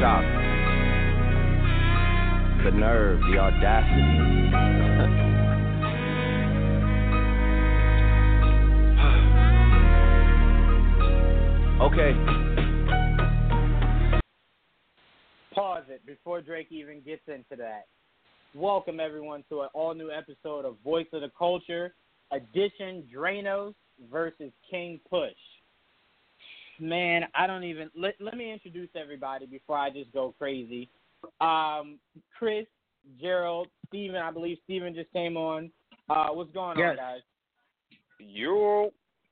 shocked. The nerve, the audacity. Okay. Pause it before Drake even gets into that. Welcome, everyone, to an all-new episode of Voice of the Culture, edition Drainos versus King Push. Man, I don't even – let me introduce everybody before I just go crazy. Chris, Gerald, Steven, I believe Steven just came on. What's going on, guys? Yo.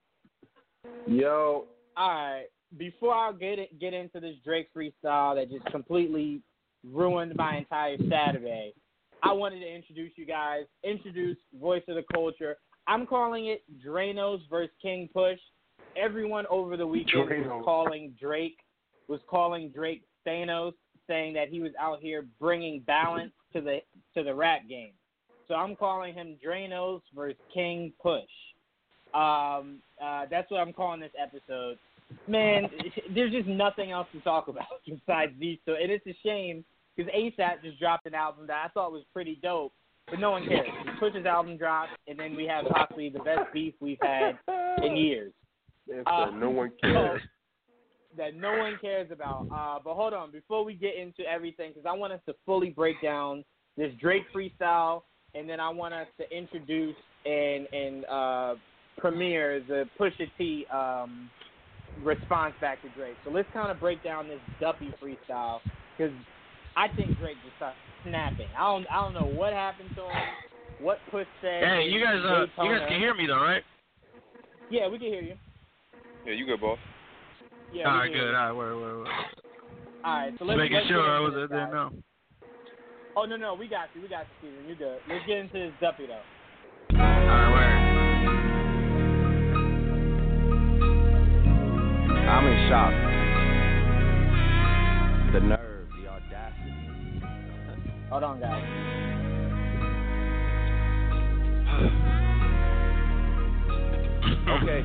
All right. Before I get into this Drake freestyle that just completely ruined my entire Saturday, I wanted to introduce you guys, introduce Voice of the Culture. I'm calling it Drainos versus King Push. Everyone over the weekend was calling Drake Thanos, saying that he was out here bringing balance to the rap game. So I'm calling him Drainos versus King Push. That's what I'm calling this episode. Man, there's just nothing else to talk about besides these two. And it's a shame because ASAP just dropped an album that I thought was pretty dope, but no one cares. Push's album dropped, and then we have possibly the best beef we've had in years. No one cares. That no one cares about. But hold on, before we get into everything, because I want us to fully break down this Drake freestyle, and then I want us to introduce and premiere the Pusha T response back to Drake. So let's kind of break down this Duppy freestyle, because I think Drake just started snapping. I don't know what happened to him, what Push said. Hey, you guys can hear me though, right? Yeah, we can hear you. Yeah, you good, boss. Yeah, all right, good. All right, word. All right, so let's making sure I was there now. Oh, no, we got you, Steven. You're good. Let's get into this Duppy, though. All right, word. I'm in shock. The nerve, the audacity. Hold on, guys. Okay.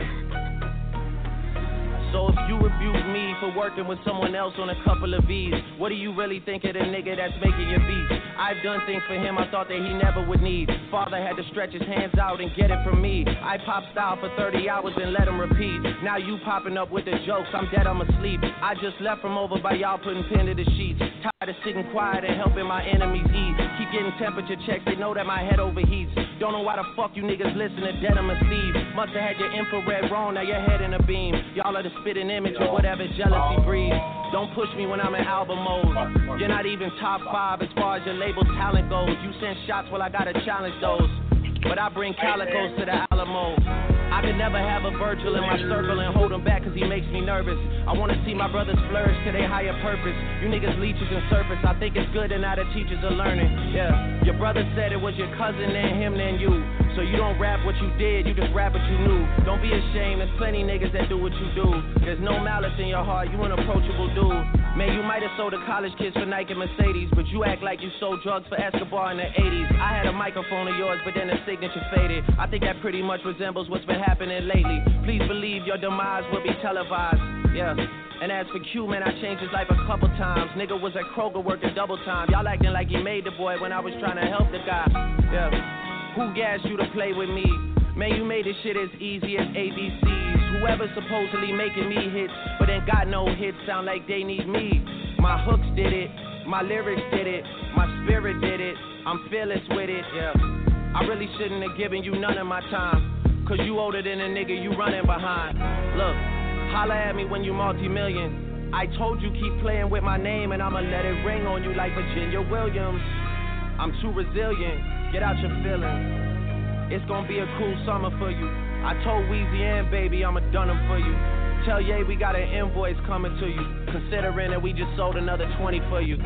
So if you abuse me for working with someone else on a couple of V's, what do you really think of the nigga that's making your beats? I've done things for him I thought that he never would need. Father had to stretch his hands out and get it from me. I pop style for 30 hours and let him repeat. Now you popping up with the jokes, I'm dead, I'm asleep. I just left from over by y'all putting pen to the sheets. Tired of sitting quiet and helping my enemies eat. Keep getting temperature checks, they know that my head overheats. Don't know why the fuck you niggas listen to Denim and Steve. Musta had your infrared wrong, now your head in a beam. Y'all are the spitting image of whatever jealousy breeds. Don't push me when I'm in album mode. You're not even top 5 as far as your label talent goes. You send shots, well I gotta challenge those. But I bring calicos to the Alamo. I could never have a Virgil in my circle and hold him back cause he makes me nervous. I wanna see my brothers flourish to their higher purpose. You niggas leeches and surface, I think it's good and now the teachers are learning. Yeah, your brother said it was your cousin and him and you. So you don't rap what you did, you just rap what you knew. Don't be ashamed, there's plenty niggas that do what you do. There's no malice in your heart, you an approachable dude. Man, you might have sold to college kids for Nike and Mercedes, but you act like you sold drugs for Escobar in the 80s. I had a microphone of yours, but then the signature faded. I think that pretty much resembles what's been happening lately. Please believe your demise will be televised. Yeah. And as for Q, man, I changed his life a couple times. Nigga was at Kroger working double time. Y'all acting like he made the boy when I was trying to help the guy. Yeah. Who gassed you to play with me? Man, you made this shit as easy as ABCs. Whoever's supposedly making me hits, but ain't got no hits, sound like they need me. My hooks did it, my lyrics did it, my spirit did it. I'm fearless with it, yeah. I really shouldn't have given you none of my time, cause you older than a nigga you running behind. Look, holla at me when you multi-million. I told you keep playing with my name and I'ma let it ring on you like Virginia Williams. I'm too resilient, get out your feelings. It's gonna be a cool summer for you. I told Weezy and Baby I'ma done them for you. Tell Ye we got an invoice coming to you, considering that we just sold another 20 for you.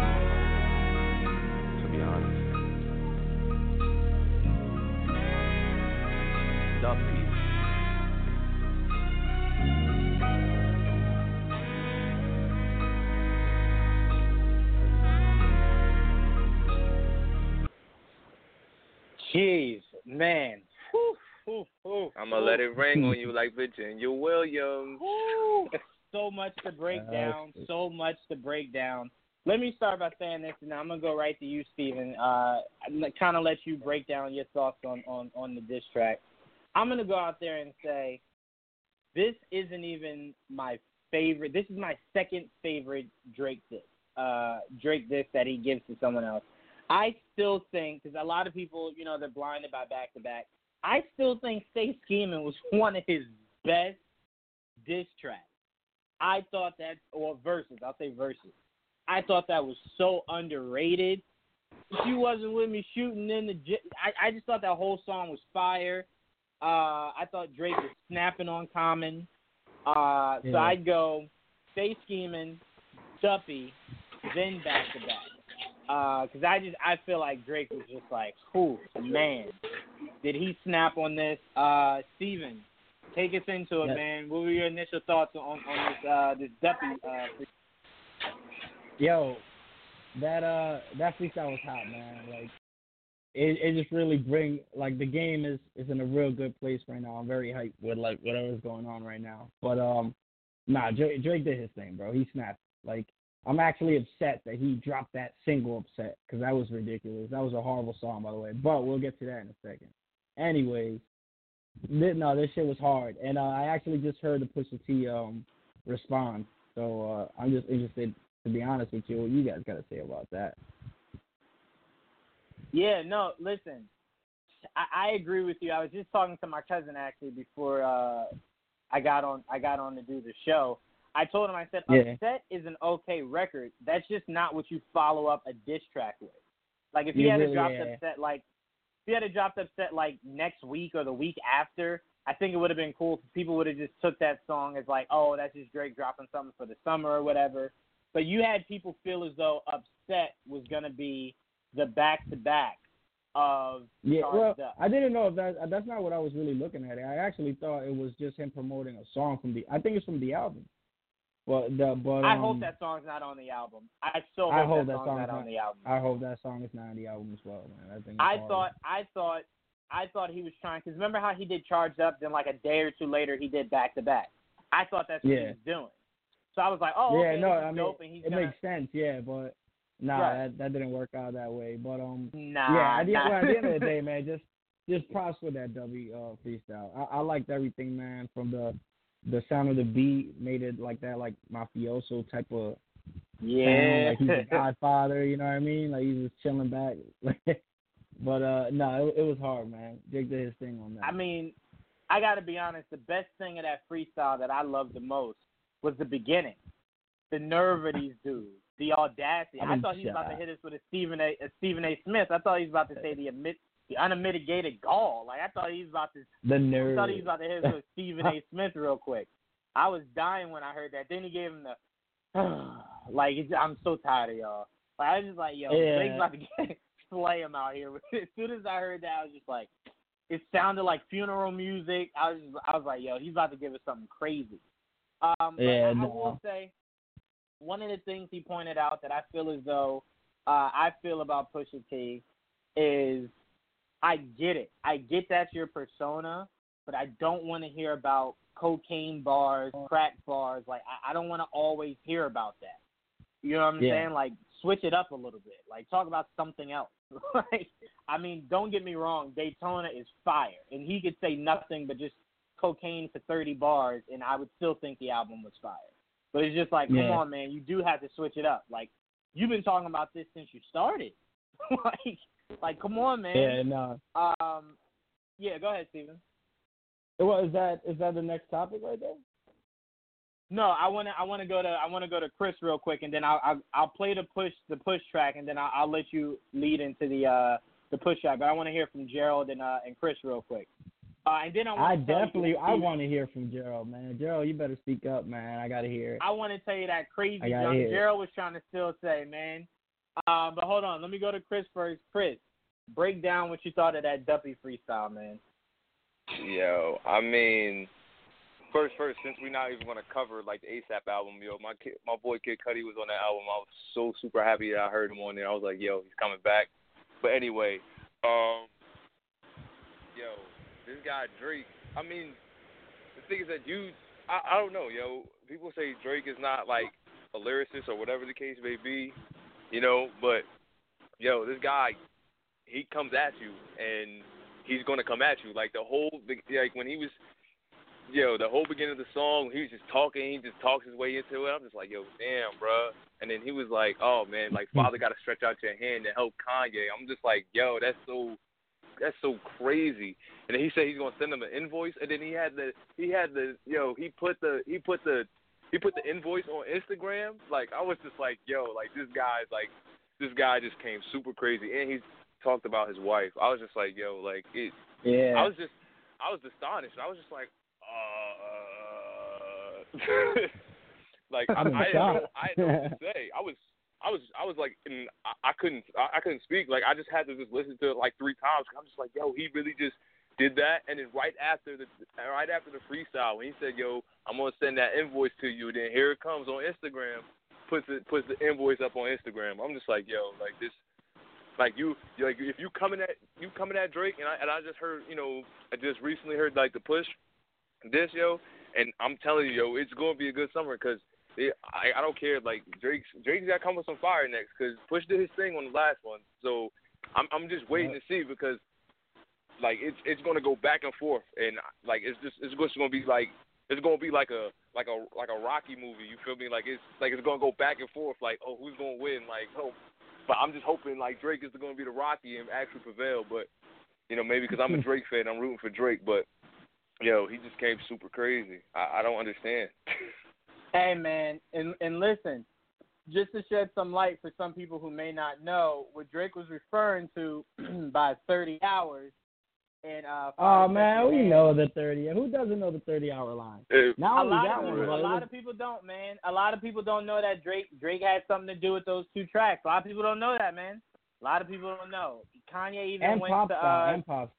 To be honest, Duffy. Jeez, man. Whew. I'm gonna let it ring on you like Virginia Williams. so much to break down. So much to break down. Let me start by saying this, and I'm gonna go right to you, Steven. Kind of let you break down your thoughts on the diss track. I'm gonna go out there and say this isn't even my favorite. This is my second favorite Drake diss. Drake diss that he gives to someone else. I still think, because a lot of people, they're blinded by Back to Back. I still think Stay Schemin' was one of his best diss tracks. I thought that, or verses. I'll say verses. I thought that was so underrated. If you wasn't with me shooting in the I just thought that whole song was fire. I thought Drake was snapping on Common. So I'd go Stay Schemin', Duppy, then Back to Back. Because I feel like Drake was just like, man, did he snap on this? Steven, take us into it, man. What were your initial thoughts on this Duppy? Yo, that freestyle was hot, man. Like, it just really the game is in a real good place right now. I'm very hyped with like whatever's going on right now. But Drake did his thing, bro. He snapped. Like, I'm actually upset that he dropped that single Upset, because that was ridiculous. That was a horrible song, by the way. But we'll get to that in a second. Anyways, this shit was hard, and I actually just heard the Pusha T response. So I'm just interested, to be honest with you, what you guys got to say about that. Yeah, no, listen, I agree with you. I was just talking to my cousin actually before I got on to do the show. I told him, I said, Upset is an okay record. That's just not what you follow up a diss track with. Like, if he had dropped Upset, like, if he had dropped Upset like next week or the week after, I think it would have been cool because people would have just took that song as like, oh, that's just Drake dropping something for the summer or whatever. But you had people feel as though Upset was gonna be the back-to-back of Charged Up. I didn't know if that's not what I was really looking at. I actually thought it was just him promoting a song I think it's from the album. I hope that song's not on the album. I hope that song's not on the album. I hope that song is not on the album as well, man. I thought he was trying, because remember how he did Charged Up, then like a day or two later he did Back to Back. I thought that's what he was doing. So I was like, dope, and it makes sense, but that didn't work out that way. But at the end of the day, man, just props for that W freestyle. I liked everything, man, from the sound of the beat, made it like that, like mafioso type of sound, like he's a Godfather, you know what I mean? Like he was chilling back. But it was hard, man. Jake did his thing on that. I mean, I got to be honest, the best thing of that freestyle that I loved the most was the beginning. The nerve of these dudes, the audacity. I thought he was about to hit us with a Stephen A. Smith. I thought he was about to say the unmitigated gall. Like, I thought he was about to. The nerve. I thought he was about to hit us with Stephen A. Smith real quick. I was dying when I heard that. Then he gave him the. I'm so tired of y'all. Like, I was just like, yo, Drake's about to slay him out here. As soon as I heard that, I was just like, it sounded like funeral music. I was like, yo, he's about to give us something crazy. I will say, one of the things he pointed out that I feel as though I feel about Pusha T is, I get it. I get that's your persona, but I don't want to hear about cocaine bars, crack bars. Like, I don't want to always hear about that. You know what I'm saying? Like, switch it up a little bit. Like, talk about something else. Like, I mean, don't get me wrong. Daytona is fire. And he could say nothing but just cocaine for 30 bars, and I would still think the album was fire. But it's just like, come on, man. You do have to switch it up. Like, you've been talking about this since you started. Like, come on, man. Yeah, no. Go ahead, Steven. Well, is that the next topic right there? No, I want to go to Chris real quick, and then I'll play the push track, and then I'll let you lead into the push track. But I want to hear from Gerald and Chris real quick. And then I want to hear from Gerald, man. Gerald, you better speak up, man. I gotta hear it. I want to tell you that crazy young Gerald was trying to still say, man. But hold on, let me go to Chris first. Chris, break down what you thought of that Duppy freestyle, man. Yo, I mean, first, since we're not even gonna cover like the ASAP album, yo, my boy Kid Cudi was on that album. I was so super happy that I heard him on there. I was like, yo, he's coming back. But anyway, this guy Drake. I mean, the thing is that I don't know, yo. People say Drake is not like a lyricist or whatever the case may be, you know. But yo, this guy, he comes at you and he's gonna come at you. Like like when he was, the whole beginning of the song, he was just talking. He just talks his way into it. I'm just like, yo, damn, bruh. And then he was like, oh man, like Father got to stretch out your hand to help Kanye. I'm just like, yo, that's so crazy. And then he said he's gonna send him an invoice, and then he put the invoice on Instagram. Like I was just like, yo, like this guy just came super crazy, and he talked about his wife. I was just like, yo, like it. Yeah. I was astonished. I was just like, like I didn't know what to say. I was like, I couldn't speak. Like I just had to just listen to it like 3 times. I'm just like, yo, he really just did that. And then right after the freestyle, when he said, yo, I'm gonna send that invoice to you. Then here it comes on Instagram, puts the invoice up on Instagram. I'm just like, yo, like this, like if you coming at Drake, and I just heard, I just recently heard like the Push this, yo, and I'm telling you, yo, it's gonna be a good summer because. I don't care. Like Drake's got to come with some fire next because Push did his thing on the last one. So I'm just waiting to see because like it's going to go back and forth and like it's going to be like a Rocky movie. You feel me? Like it's going to go back and forth. Like who's going to win? Like but I'm just hoping like Drake is going to be the Rocky and actually prevail. But maybe because I'm a Drake fan, I'm rooting for Drake. But he just came super crazy. I don't understand. Hey, man, and listen, just to shed some light for some people who may not know, what Drake was referring to by 30 hours. And man, we know the 30. Who doesn't know the 30-hour line? Now only that one. A lot of people don't, man. A lot of people don't know that Drake had something to do with those 2 tracks. A lot of people don't know that, man. A lot of people don't know. Kanye even went to and Pop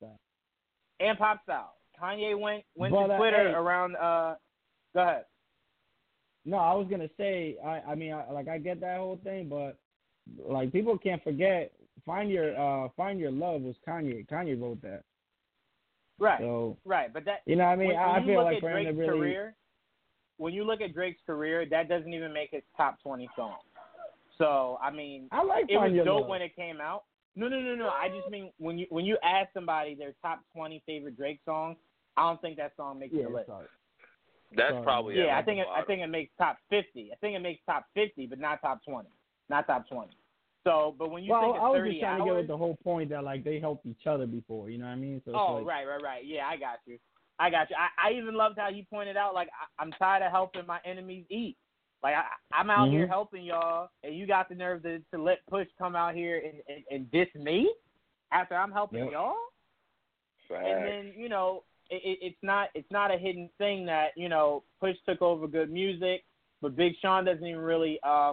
Style. Kanye went to Twitter around. Go ahead. No, I was gonna say, I mean, I get that whole thing, but like people can't forget, Find Your Love was Kanye. Kanye wrote that. Right. So, right, but that. I mean, I feel like for him to really. Career, when you look at Drake's career, that doesn't even make his top 20 songs. So I mean, I like it was dope Love. when it came out. No. I just mean when you ask somebody their top 20 favorite Drake songs, I don't think that song makes your list. Sorry. That's probably I think it makes top 50. I think it makes top 50, but not top 20. Not top 20. So, but when you think of 30 I was just trying to get hours, with the whole point that like they helped each other before. You know what I mean? So right. Yeah, I got you. I even loved how he pointed out like I'm tired of helping my enemies eat. Like I'm out here helping y'all, and you got the nerve to let Push come out here and diss me after I'm helping y'all. Fact. And then it's not a hidden thing that Push took over good music, but Big Sean doesn't even really I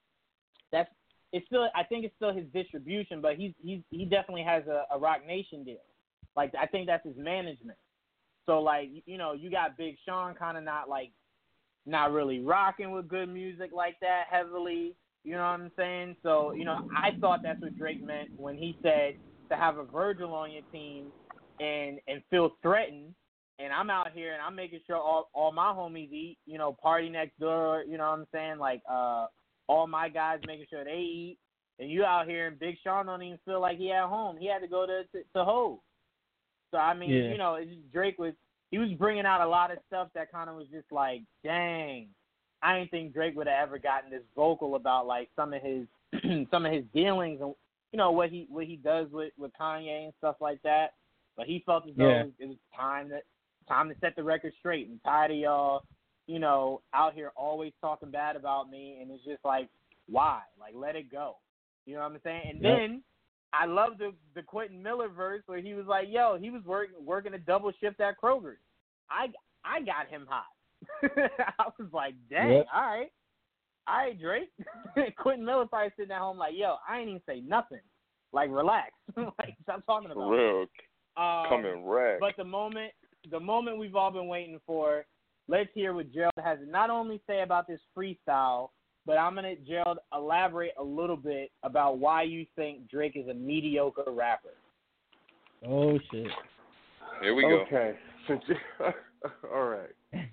think it's still his distribution, but he definitely has a Rock Nation deal. Like I think that's his management. So like you got Big Sean kind of not really rocking with good music like that heavily. You know what I'm saying? So I thought that's what Drake meant when he said to have a Virgil on your team and feel threatened, and I'm out here and I'm making sure all my homies eat, party next door, you know what I'm saying? Like all my guys making sure they eat, and you out here and Big Sean don't even feel like he at home. He had to go to Hov. So I mean, it's just Drake was bringing out a lot of stuff that kind of was just like, dang, I didn't think Drake would have ever gotten this vocal about like some of his dealings and what he does with Kanye and stuff like that. But he felt as though it was time to set the record straight. I'm tired of y'all, out here always talking bad about me, and it's just like, why? Like, let it go. You know what I'm saying? And then I love the Quentin Miller verse where he was like, yo, he was working a double shift at Kroger's. I got him hot. I was like, dang, all right, Drake. Quentin Miller probably sitting at home like, yo, I ain't even say nothing. Like, relax. Like, stop talking about it. Real. Coming wreck. But the moment we've all been waiting for, let's hear what Gerald has to not only say about this freestyle, but I'm going to, Gerald, elaborate a little bit about why you think Drake is a mediocre rapper. Oh, shit. Here we go. Okay. All right.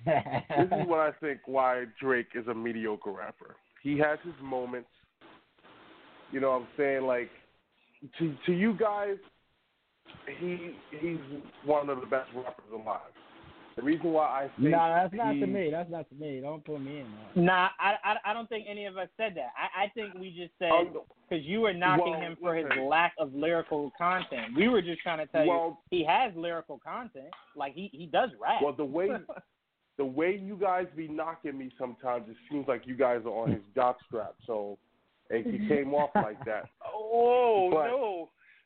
This is what I think why Drake is a mediocre rapper. He has his moments. You know what I'm saying? Like, to you guys, he's one of the best rappers alive. The reason why I think that's not to me. That's not to me. Don't put me in that. Nah, I don't think any of us said that. I think we just said because you were knocking him for his lack of lyrical content. We were just trying to tell you he has lyrical content. Like he does rap. Well, the way you guys be knocking me sometimes, it seems like you guys are on his jockstrap. So it came off like that. No.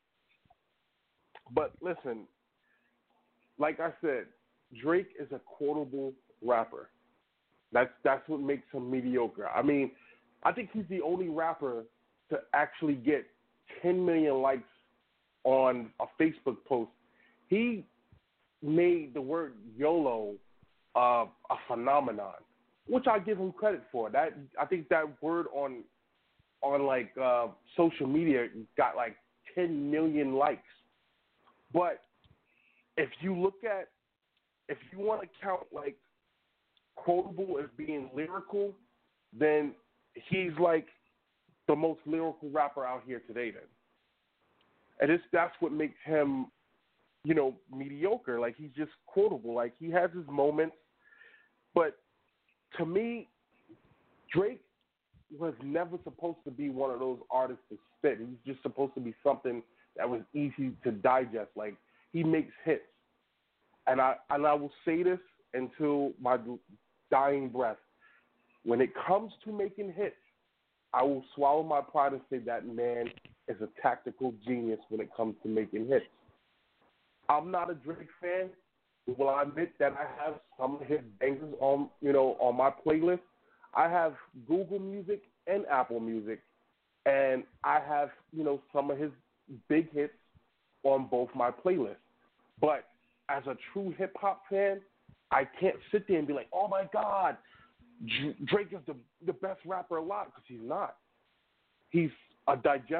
But listen, like I said, Drake is a quotable rapper. That's what makes him mediocre. I mean, I think he's the only rapper to actually get 10 million likes on a Facebook post. He made the word YOLO a phenomenon, which I give him credit for. That I think that word on like social media got like 10 million likes. But if you want to count like quotable as being lyrical, then he's like the most lyrical rapper out here today then. And that's what makes him, mediocre. Like, he's just quotable. Like, he has his moments. But to me, Drake was never supposed to be one of those artists to spit. He was just supposed to be something that was easy to digest. Like, he makes hits. And I will say this until my dying breath. When it comes to making hits, I will swallow my pride and say that man is a tactical genius when it comes to making hits. I'm not a Drake fan. Will I admit that I have some of his bangers on my playlist? I have Google Music and Apple Music, and I have, some of his big hits on both my playlists. But as a true hip-hop fan, I can't sit there and be like, oh, my God, Drake is the best rapper alive, because he's not. He's a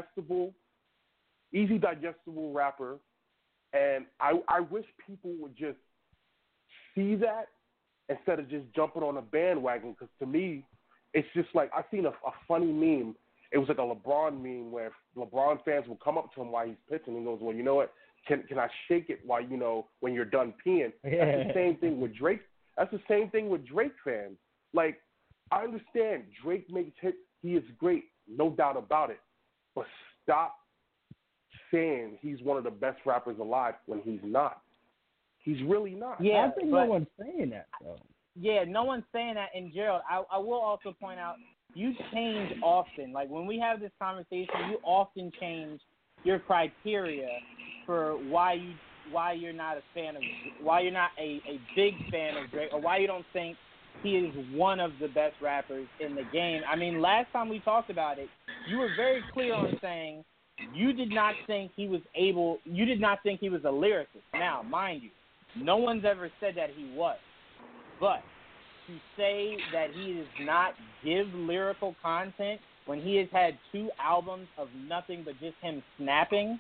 easy digestible rapper, and I wish people would just see that instead of just jumping on a bandwagon, because to me, it's just like, I seen a funny meme. It was like a LeBron meme where LeBron fans will come up to him while he's pitching and goes, well, you know what? Can I shake it while, when you're done peeing? That's the same thing with Drake. That's the same thing with Drake fans. Like, I understand Drake makes hits. He is great, no doubt about it. But stop saying he's one of the best rappers alive when he's not. He's really not. Yeah, I think no one's saying that, though. Yeah, no one's saying that. And, Gerald, I will also point out, you change often. Like, when we have this conversation, you often change your criteria for why you're not a fan of, why you're not a big fan of Drake, or why you don't think he is one of the best rappers in the game. I mean, last time we talked about it, you were very clear on saying you did not think he was a lyricist. Now, mind you, no one's ever said that he was. But to say that he does not give lyrical content when he has had 2 albums of nothing but just him snapping,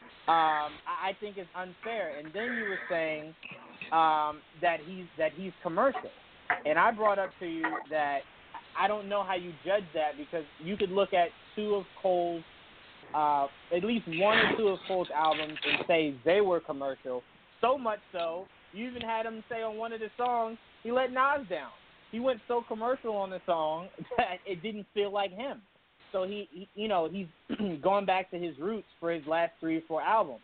I think is unfair. And then you were saying that he's commercial. And I brought up to you that I don't know how you judge that, because you could look at 2 of Cole's, at least 1 or 2 of Cole's albums and say they were commercial. So much so, you even had him say on one of the songs, he let Nas down. He went so commercial on the song that it didn't feel like him. So he's going back to his roots for his last 3 or 4 albums.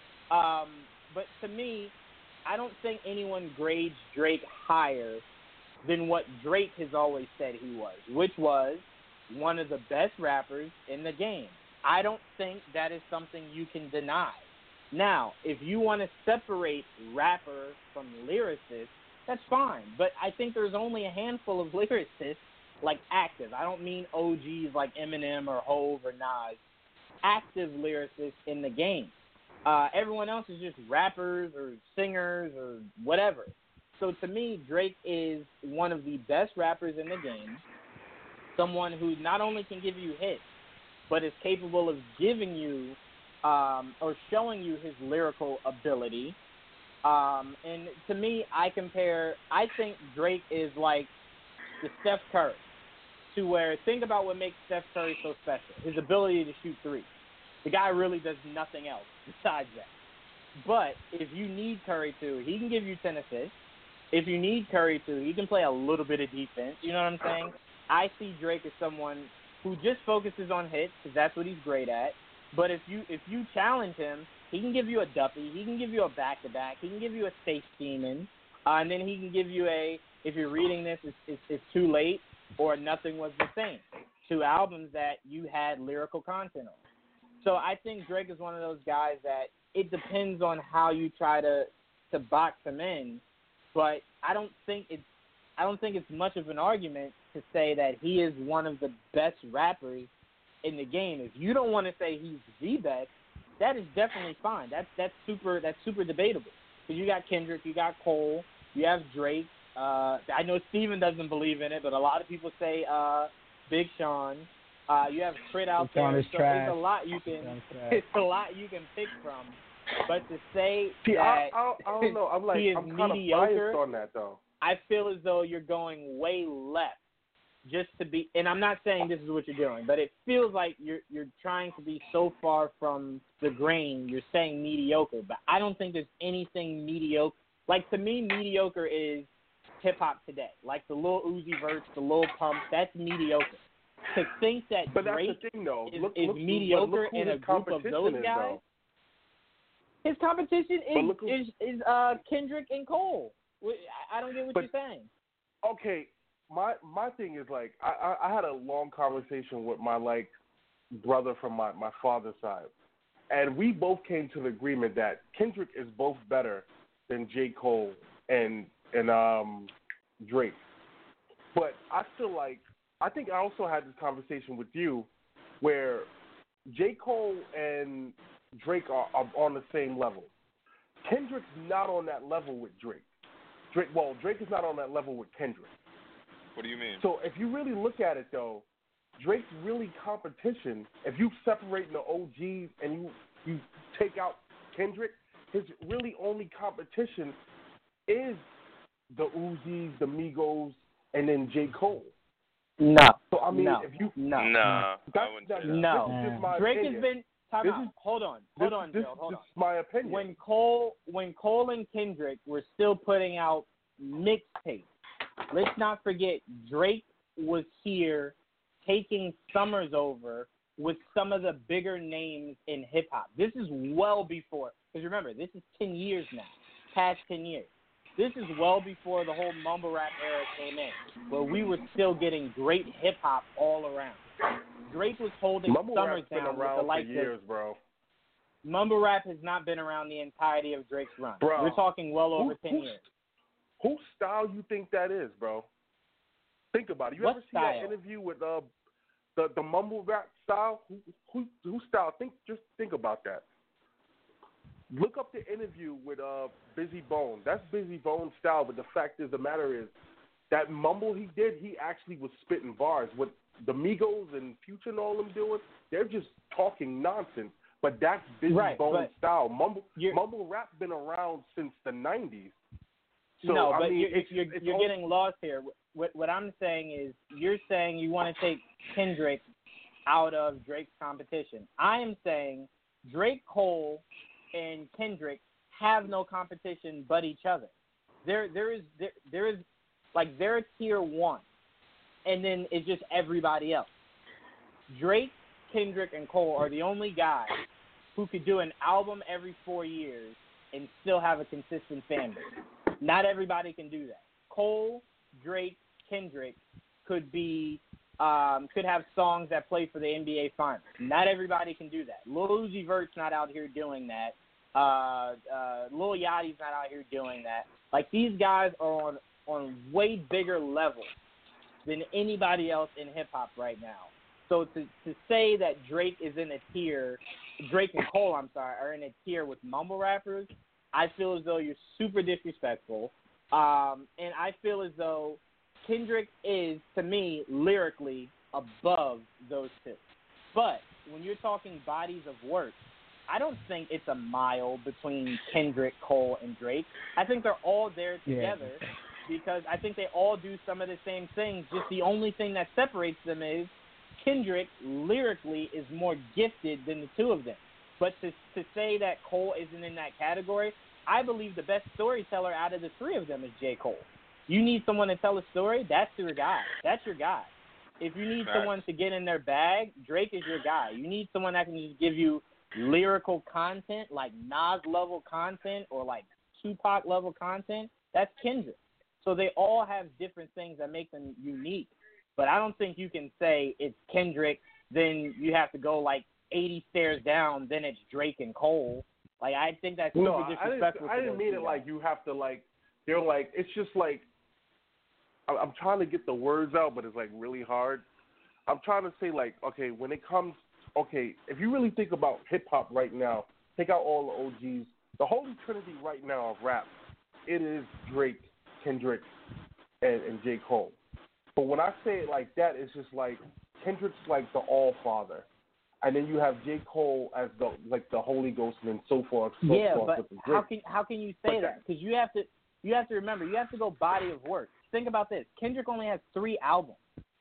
But to me, I don't think anyone grades Drake higher than what Drake has always said he was, which was one of the best rappers in the game. I don't think that is something you can deny. Now, if you want to separate rapper from lyricist, that's fine. But I think there's only a handful of lyricists, like active. I don't mean OGs like Eminem or Hove or Nas. Active lyricists in the game. Everyone else is just rappers or singers or whatever. So to me, Drake is one of the best rappers in the game. Someone who not only can give you hits, but is capable of giving you or showing you his lyrical ability. And to me, I think Drake is like the Steph Curry, to where, think about what makes Steph Curry so special, his ability to shoot threes. The guy really does nothing else besides that. But if you need Curry to, he can give you 10 assists. If you need Curry to, he can play a little bit of defense. You know what I'm saying? I see Drake as someone who just focuses on hits because that's what he's great at. But if you challenge him, he can give you a Duffy. He can give you a back-to-back. He can give you a Safe Scheming. And then he can give you if you're reading this, it's Too Late or Nothing Was the Same. 2 albums that you had lyrical content on. So I think Drake is one of those guys that it depends on how you try to box him in. But I don't think it's much of an argument to say that he is one of the best rappers in the game. If you don't want to say he's the best, that is definitely fine. That's super debatable. Because you got Kendrick, you got Cole, you have Drake. I know Steven doesn't believe in it, but a lot of people say Big Sean. You have Crit out there. So trash. It's a lot you can pick from. But to say See, that I don't know. I'm he is kind of mediocre, biased on that though. I feel as though you're going way left just to be. And I'm not saying this is what you're doing, but it feels like you're trying to be so far from the grain. You're saying mediocre, but I don't think there's anything mediocre. Like, to me, mediocre is hip hop today. Like the Lil Uzi Verts, the Lil Pump. That's mediocre. To think that But Drake that's the thing, though. is Look mediocre who in a his group of competition those is, guys. though. His competition But is Kendrick and Cole. I don't get what you're saying. Okay, my thing is, like, I had a long conversation with my, like, brother from my father's side, and we both came to the agreement that Kendrick is both better than J. Cole and Drake. But I feel like, I think I also had this conversation with you where J. Cole and Drake are on the same level. Kendrick's not on that level with Drake. Drake is not on that level with Kendrick. What do you mean? So if you really look at it, though, Drake's really competition, if you separate the OGs and you take out Kendrick, his really only competition is the Uzis, the Migos, and then J. Cole. No. So, I mean, no. if you... No, I wouldn't say that. No. This is just my Drake opinion. has been... Hold on, Gerald, hold This on. is my opinion. When Cole and Kendrick were still putting out mixtapes, let's not forget Drake was here taking summers over with some of the bigger names in hip-hop. This is well before, because remember, this is 10 years now, past 10 years. This is well before the whole mumble rap era came in, where we were still getting great hip-hop all around. Drake was holding Mumble summers rap's been down with around the likes for years, bro. Mumble rap has not been around the entirety of Drake's run. Bro, we're talking well over 10 years. Whose style you think that is, bro? Think about it. You What ever see style? that interview with the mumble rap style? Whose style? Just think about that. Look up the interview with Busy Bone. That's Busy Bone's style, but the fact is, the matter is, that mumble he did, he actually was spitting bars. What the Migos and Future and all them doing, they're just talking nonsense. But that's Busy Bone's style. Mumble rap been around since the 90s. So, no, but I mean, you're getting lost here. What I'm saying is, you're saying you want to take Kendrick out of Drake's competition. I am saying Drake, Cole, and Kendrick have no competition but each other. There is like they're tier one, and then it's just everybody else. Drake, Kendrick, and Cole are the only guys who could do an album every 4 years and still have a consistent fan base. Not everybody can do that. Cole, Drake, Kendrick could have songs that play for the NBA Finals. Not everybody can do that. Lil Uzi Vert's not out here doing that. Lil Yachty's not out here doing that. Like, these guys are on way bigger levels than anybody else in hip hop right now. So to say that Drake is in a tier, Drake and Cole, are in a tier with mumble rappers, I feel as though you're super disrespectful. And I feel as though Kendrick is, to me, lyrically above those two. But when you're talking bodies of work, I don't think it's a mile between Kendrick, Cole, and Drake. I think they're all there together because I think they all do some of the same things. Just the only thing that separates them is Kendrick lyrically is more gifted than the two of them. But to say that Cole isn't in that category, I believe the best storyteller out of the three of them is J. Cole. You need someone to tell a story, that's your guy. That's your guy. If you need someone to get in their bag, Drake is your guy. You need someone that can just give you lyrical content, like Nas-level content or like Tupac-level content, that's Kendrick. So they all have different things that make them unique. But I don't think you can say it's Kendrick, then you have to go like 80 stairs down, then it's Drake and Cole. Like, I think that's super disrespectful. I didn't mean it like you have to, like, they're like, it's just like, I'm trying to get the words out, but it's like really hard. I'm trying to say, like, okay, when it comes, okay, if you really think about hip-hop right now, take out all the OGs, the holy trinity right now of rap, it is Drake, Kendrick, and J. Cole. But when I say it like that, it's just like Kendrick's like the all-father. And then you have J. Cole as the Holy Ghost, and then so forth. But how can you say that? Because you have to remember, you have to go body of work. Think about this. Kendrick only has 3 albums.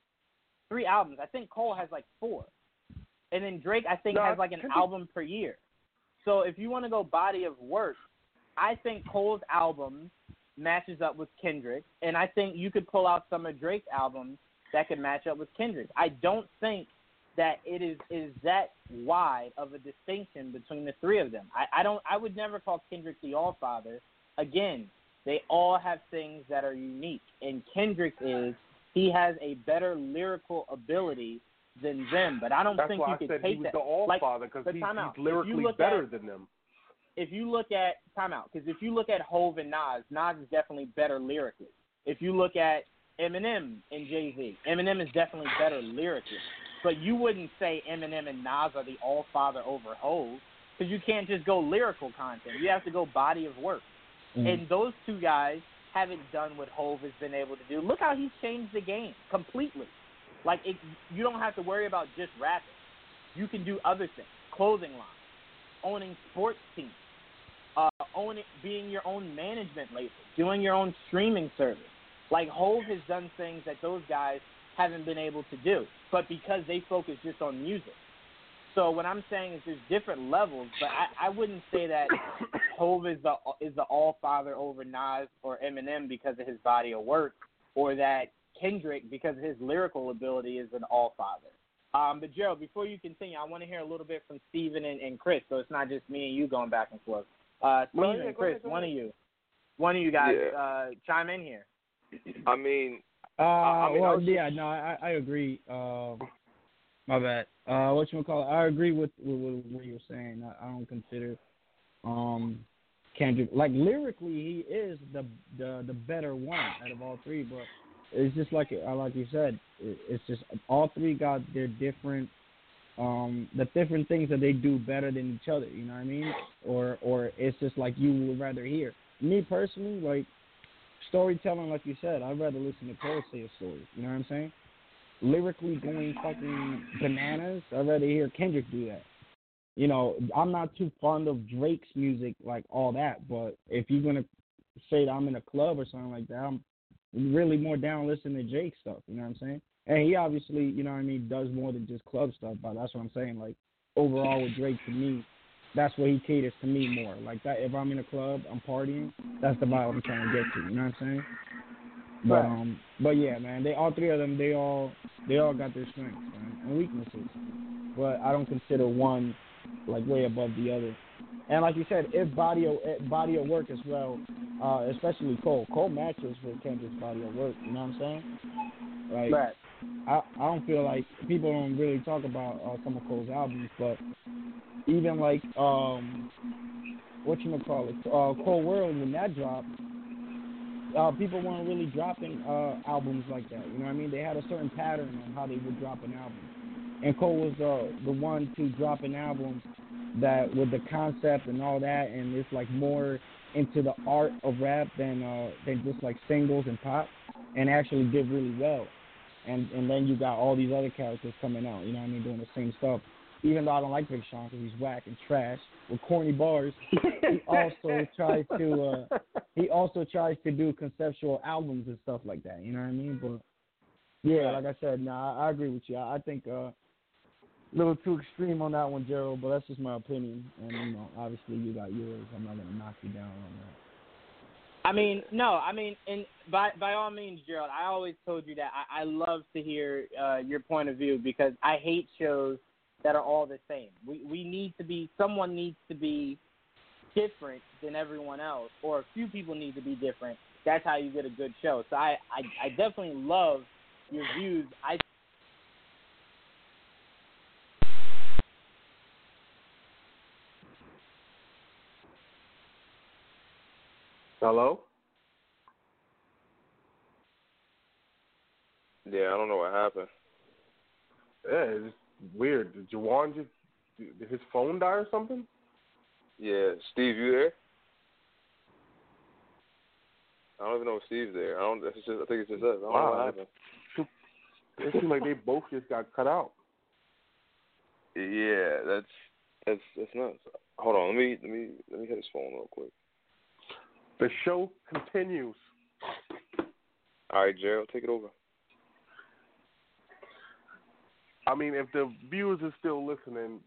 3 albums. I think Cole has like 4. And then Drake, I think, has like an album per year. So if you want to go body of work, I think Cole's album matches up with Kendrick, and I think you could pull out some of Drake's albums that could match up with Kendrick. I don't think that it is that wide of a distinction between the three of them. I would never call Kendrick the All-Father. Again, they all have things that are unique, and Kendrick he has a better lyrical ability than them, but I don't think you could take that. That's why I said he was the All-Father, because he's lyrically better than them. If you look at because if you look at Hov and Nas is definitely better lyrically. If you look at Eminem and Jay-Z, Eminem is definitely better lyrically. But you wouldn't say Eminem and Nas are the all-father over Hov, because you can't just go lyrical content. You have to go body of work. Mm-hmm. And those two guys haven't done what Hov has been able to do. Look how he's changed the game completely. Like, you don't have to worry about just rapping. You can do other things, clothing lines, owning sports teams, being your own management label, doing your own streaming service. Like, Hov has done things that those guys haven't been able to do, but because they focus just on music. So what I'm saying is there's different levels, but I wouldn't say that Hov is the all-father over Nas or Eminem because of his body of work, or that Kendrick, because of his lyrical ability, is an all-father. But, Gerald, before you continue, I want to hear a little bit from Steven and Chris, so it's not just me and you going back and forth. Steven and Chris, one of you guys chime in here. I mean, I agree. My bad. I agree with what you're saying. I don't consider Kendrick, like, lyrically, he is the better one out of all three, but it's just like you said, it's just all three got their different the different things that they do better than each other, you know what I mean? Or it's just like you would rather hear. Me personally, like, storytelling, like you said, I'd rather listen to Cole say a story, you know what I'm saying? Lyrically going fucking bananas, I'd rather hear Kendrick do that. You know, I'm not too fond of Drake's music, like all that, but if you're going to say that I'm in a club or something like that, I'm really more down listening to Drake stuff, you know what I'm saying? And he obviously, you know what I mean, does more than just club stuff, but that's what I'm saying. Like, overall with Drake, to me, that's what he caters to me more. Like, that, if I'm in a club, I'm partying, that's the vibe I'm trying to get to, you know what I'm saying? But yeah, man, all three of them, they all got their strengths, man, and weaknesses. But I don't consider one like way above the other. And like you said, if body of work as well, especially Cole matches with Kendrick's body of work. You know what I'm saying? Like, right. I don't feel like people don't really talk about some of Cole's albums, but even like Cold World, when that dropped, people weren't really dropping albums like that. You know what I mean? They had a certain pattern on how they would drop an album. And Cole was the one to drop an album that with the concept and all that, and it's like more into the art of rap than just like singles and pop, and actually did really well. And then you got all these other characters coming out, you know what I mean, doing the same stuff. even though I don't like Big Sean because he's whack and trash with corny bars, he also tries to do conceptual albums and stuff like that. You know what I mean? But yeah, like I said, I agree with you. I think a little too extreme on that one, Gerald. But that's just my opinion. And you know, obviously you got yours. I'm not gonna knock you down on that. And by all means, Gerald, I always told you that I love to hear your point of view because I hate shows that are all the same. Someone needs to be different than everyone else, or a few people need to be different. That's how you get a good show. So I definitely love your views. Hello? Yeah, I don't know what happened. Yeah, it's just weird. Did Jawan did his phone die or something? Yeah, Steve, you there? I don't even know if Steve's there. I think it's just us. I don't know what happened. It seems like they both just got cut out. Yeah, that's nuts. Hold on, let me hit his phone real quick. The show continues. All right, Gerald, take it over. I mean, if the viewers are still listening,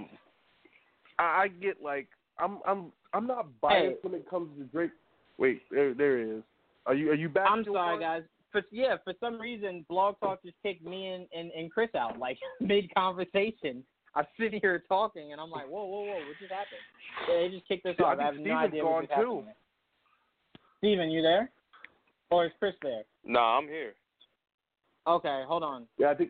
I get like I'm not biased when it comes to Drake. Wait, there it is. Are you back? I'm sorry, guys. For some reason, Blog Talk just kicked me and Chris out like mid conversation. I'm sitting here talking, and I'm like, whoa, what just happened? They just kicked us off. I have no idea what just happened. Steven, you there? Or is Chris there? Nah, I'm here. Okay, hold on. Yeah, I think.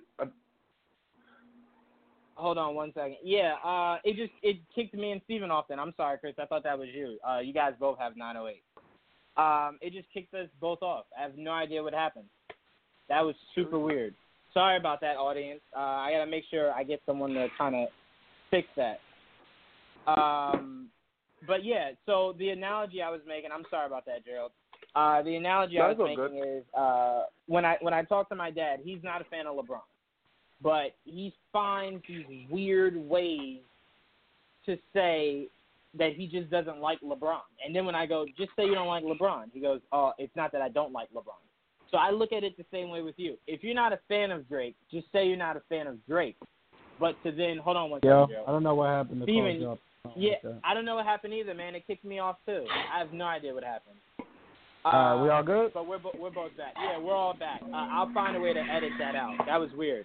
Hold on 1 second. Yeah, it kicked me and Steven off then. I'm sorry, Chris. I thought that was you. You guys both have 908. It just kicked us both off. I have no idea what happened. That was super weird. Sorry about that, audience. I got to make sure I get someone to kind of fix that. But, yeah, so the analogy I was making, I'm sorry about that, Gerald. The analogy I was making is when I talk to my dad, he's not a fan of LeBron. But he finds these weird ways to say that he just doesn't like LeBron. And then when I go, just say you don't like LeBron, he goes, oh, it's not that I don't like LeBron. So I look at it the same way with you. If you're not a fan of Drake, just say you're not a fan of Drake. But to then, hold on one second, Joe. I don't know what happened to Steven, up. Yeah, I don't know what happened either, man. It kicked me off, too. I have no idea what happened. We all good? But we're both back. Yeah, we're all back. I'll find a way to edit that out. That was weird.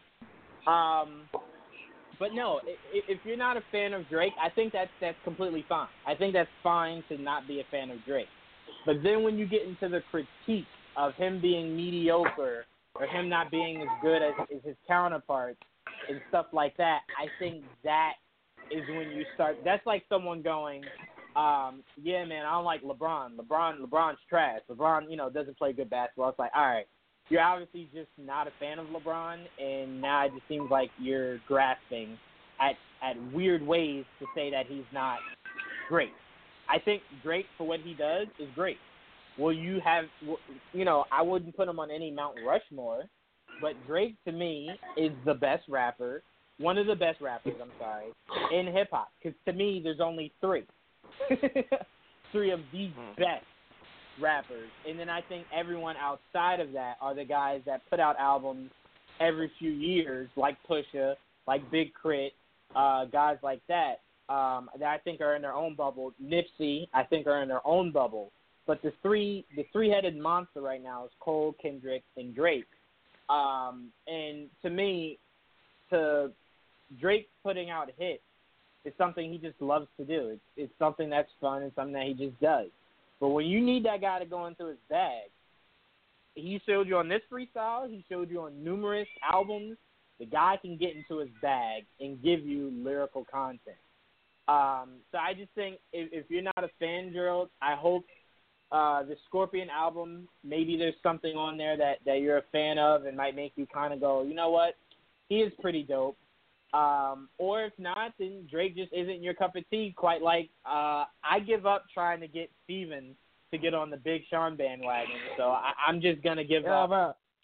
But no, if you're not a fan of Drake, I think that's completely fine. I think that's fine to not be a fan of Drake. But then when you get into the critique of him being mediocre or him not being as good as his counterparts and stuff like that, I think that is when you start. That's like someone going, yeah, man, I don't like LeBron. LeBron's trash. LeBron, doesn't play good basketball. It's like, all right. You're obviously just not a fan of LeBron, and now it just seems like you're grasping at weird ways to say that he's not great. I think Drake, for what he does, is great. Well, I wouldn't put him on any Mount Rushmore, but Drake, to me, is the best rapper, one of the best rappers, in hip-hop. Because to me, there's only three. Three of the best rappers, and then I think everyone outside of that are the guys that put out albums every few years, like Pusha, like Big Crit, guys like that I think are in their own bubble. Nipsey, I think, are in their own bubble. But the three-headed monster right now is Cole, Kendrick, and Drake. And to me, Drake putting out hits is something he just loves to do. It's something that's fun and something that he just does. But when you need that guy to go into his bag, he showed you on this freestyle, he showed you on numerous albums, the guy can get into his bag and give you lyrical content. So I just think if you're not a fan, Gerald, I hope the Scorpion album, maybe there's something on there that you're a fan of and might make you kind of go, you know what, he is pretty dope. Or if not, then Drake just isn't your cup of tea. Quite like I give up trying to get Steven to get on the Big Sean bandwagon. So I'm just gonna give up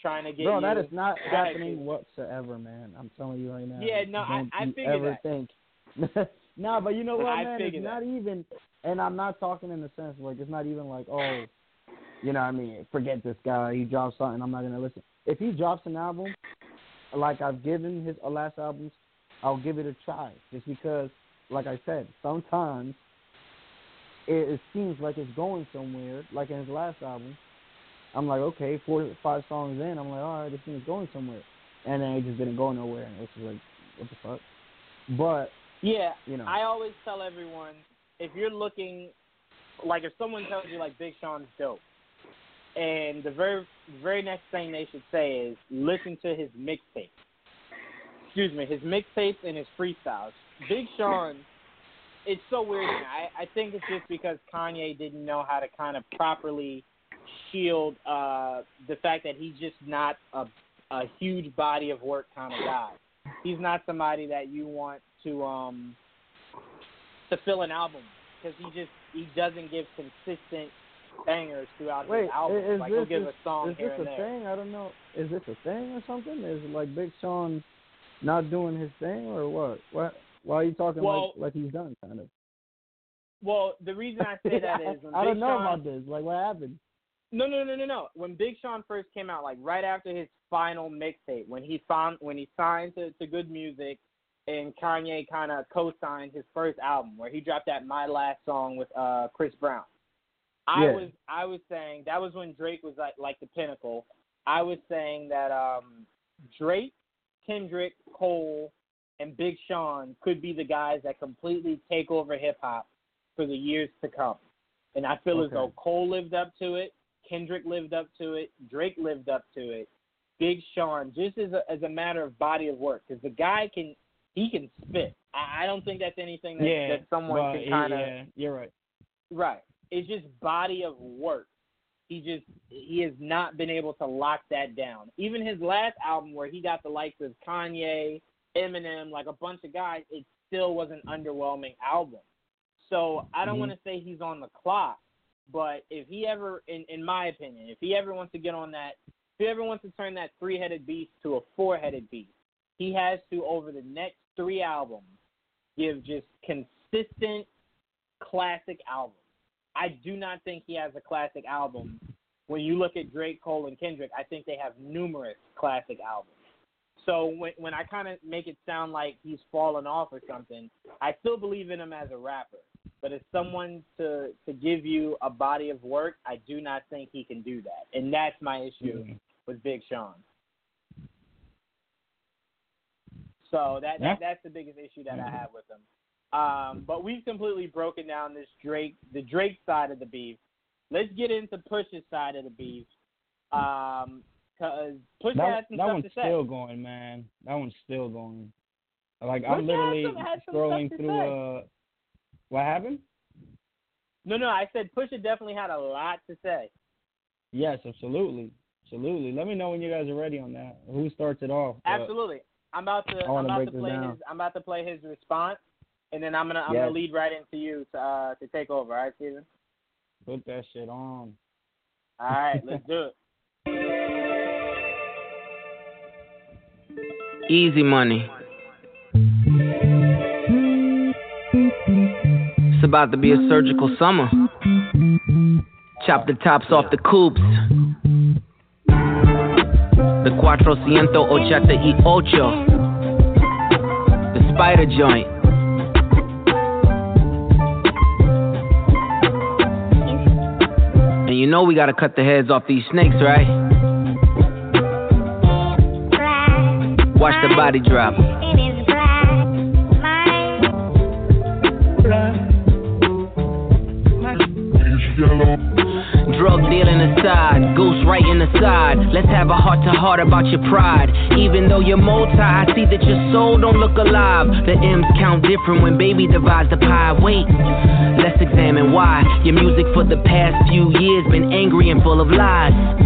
trying to get Bro, you. that is not happening whatsoever, man. I'm telling you right now. Yeah, no, I figured ever that. Think. Nah, but you know what, man? It's figured not that. even, and I'm not talking in the sense like it's not even like, oh, you know what I mean? Forget this guy. He drops something. I'm not gonna listen. If he drops an album, like I've given his last albums, I'll give it a try. Just because, like I said, sometimes it seems like it's going somewhere. Like in his last album, I'm like, okay, 4 or 5 songs in, I'm like, all right, this thing is going somewhere. And then it just didn't go nowhere. And it's just like, what the fuck? But, yeah, you know. I always tell everyone, if you're looking, like if someone tells you like Big Sean's dope, and the very next thing they should say is listen to his mixtapes. Excuse me, his mixtapes and his freestyles. Big Sean, it's so weird. I think it's just because Kanye didn't know how to kind of properly shield the fact that he's just not a huge body of work kind of guy. He's not somebody that you want to fill an album because he doesn't give consistent bangers throughout his album. Like he'll give a song here and there. Is this a thing? I don't know. Is this a thing or something? Is it like Big Sean not doing his thing or what? Why are you talking like he's done kind of? Well, the reason I say that is when I don't know Sean, about this. Like what happened? No. When Big Sean first came out, like right after his final mixtape, when he signed to Good Music, and Kanye kind of co-signed his first album, where he dropped that My Last Song with Chris Brown. I was saying that was when Drake was like the pinnacle. I was saying that Drake, Kendrick, Cole, and Big Sean could be the guys that completely take over hip hop for the years to come. And I feel as though Cole lived up to it, Kendrick lived up to it, Drake lived up to it, Big Sean, just as a matter of body of work, because the guy can spit. I don't think that's anything that someone can kind of. Yeah, you're right. Right. It's just body of work. He has not been able to lock that down. Even his last album where he got the likes of Kanye, Eminem, like a bunch of guys, it still was an underwhelming album. So I don't want to say he's on the clock, but if he ever, in my opinion, if he ever wants to get on that, if he ever wants to turn that 3-headed beast to a 4-headed beast, he has to, over the next 3 albums, give just consistent classic albums. I do not think he has a classic album. When you look at Drake, Cole, and Kendrick, I think they have numerous classic albums. So when I kind of make it sound like he's fallen off or something, I still believe in him as a rapper. But as someone to give you a body of work, I do not think he can do that. And that's my issue with Big Sean. So that's the biggest issue that I have with him. But we've completely broken down the Drake side of the beef. Let's get into Push's side of the beef. Because Push has some stuff to say. That one's still going, man. That one's still going. Like, I'm literally scrolling through. What happened? No, I said Pusha definitely had a lot to say. Yes, absolutely. Let me know when you guys are ready on that. Who starts it off? Absolutely. I'm about to play his response, and then I'm gonna lead right into you to take over. All right, Steven? Put that shit on. All right, let's do it. Easy money. It's about to be a surgical summer. Chop the tops off the coupes. The 488. The spider joint. And you know we gotta cut the heads off these snakes, right? Watch the body drop. Drug dealing aside, ghost writing aside. Let's have a heart-to-heart about your pride. Even though you're multi, I see that your soul don't look alive. The M's count different when baby divides the pie. Wait, let's examine why your music for the past few years been angry and full of lies.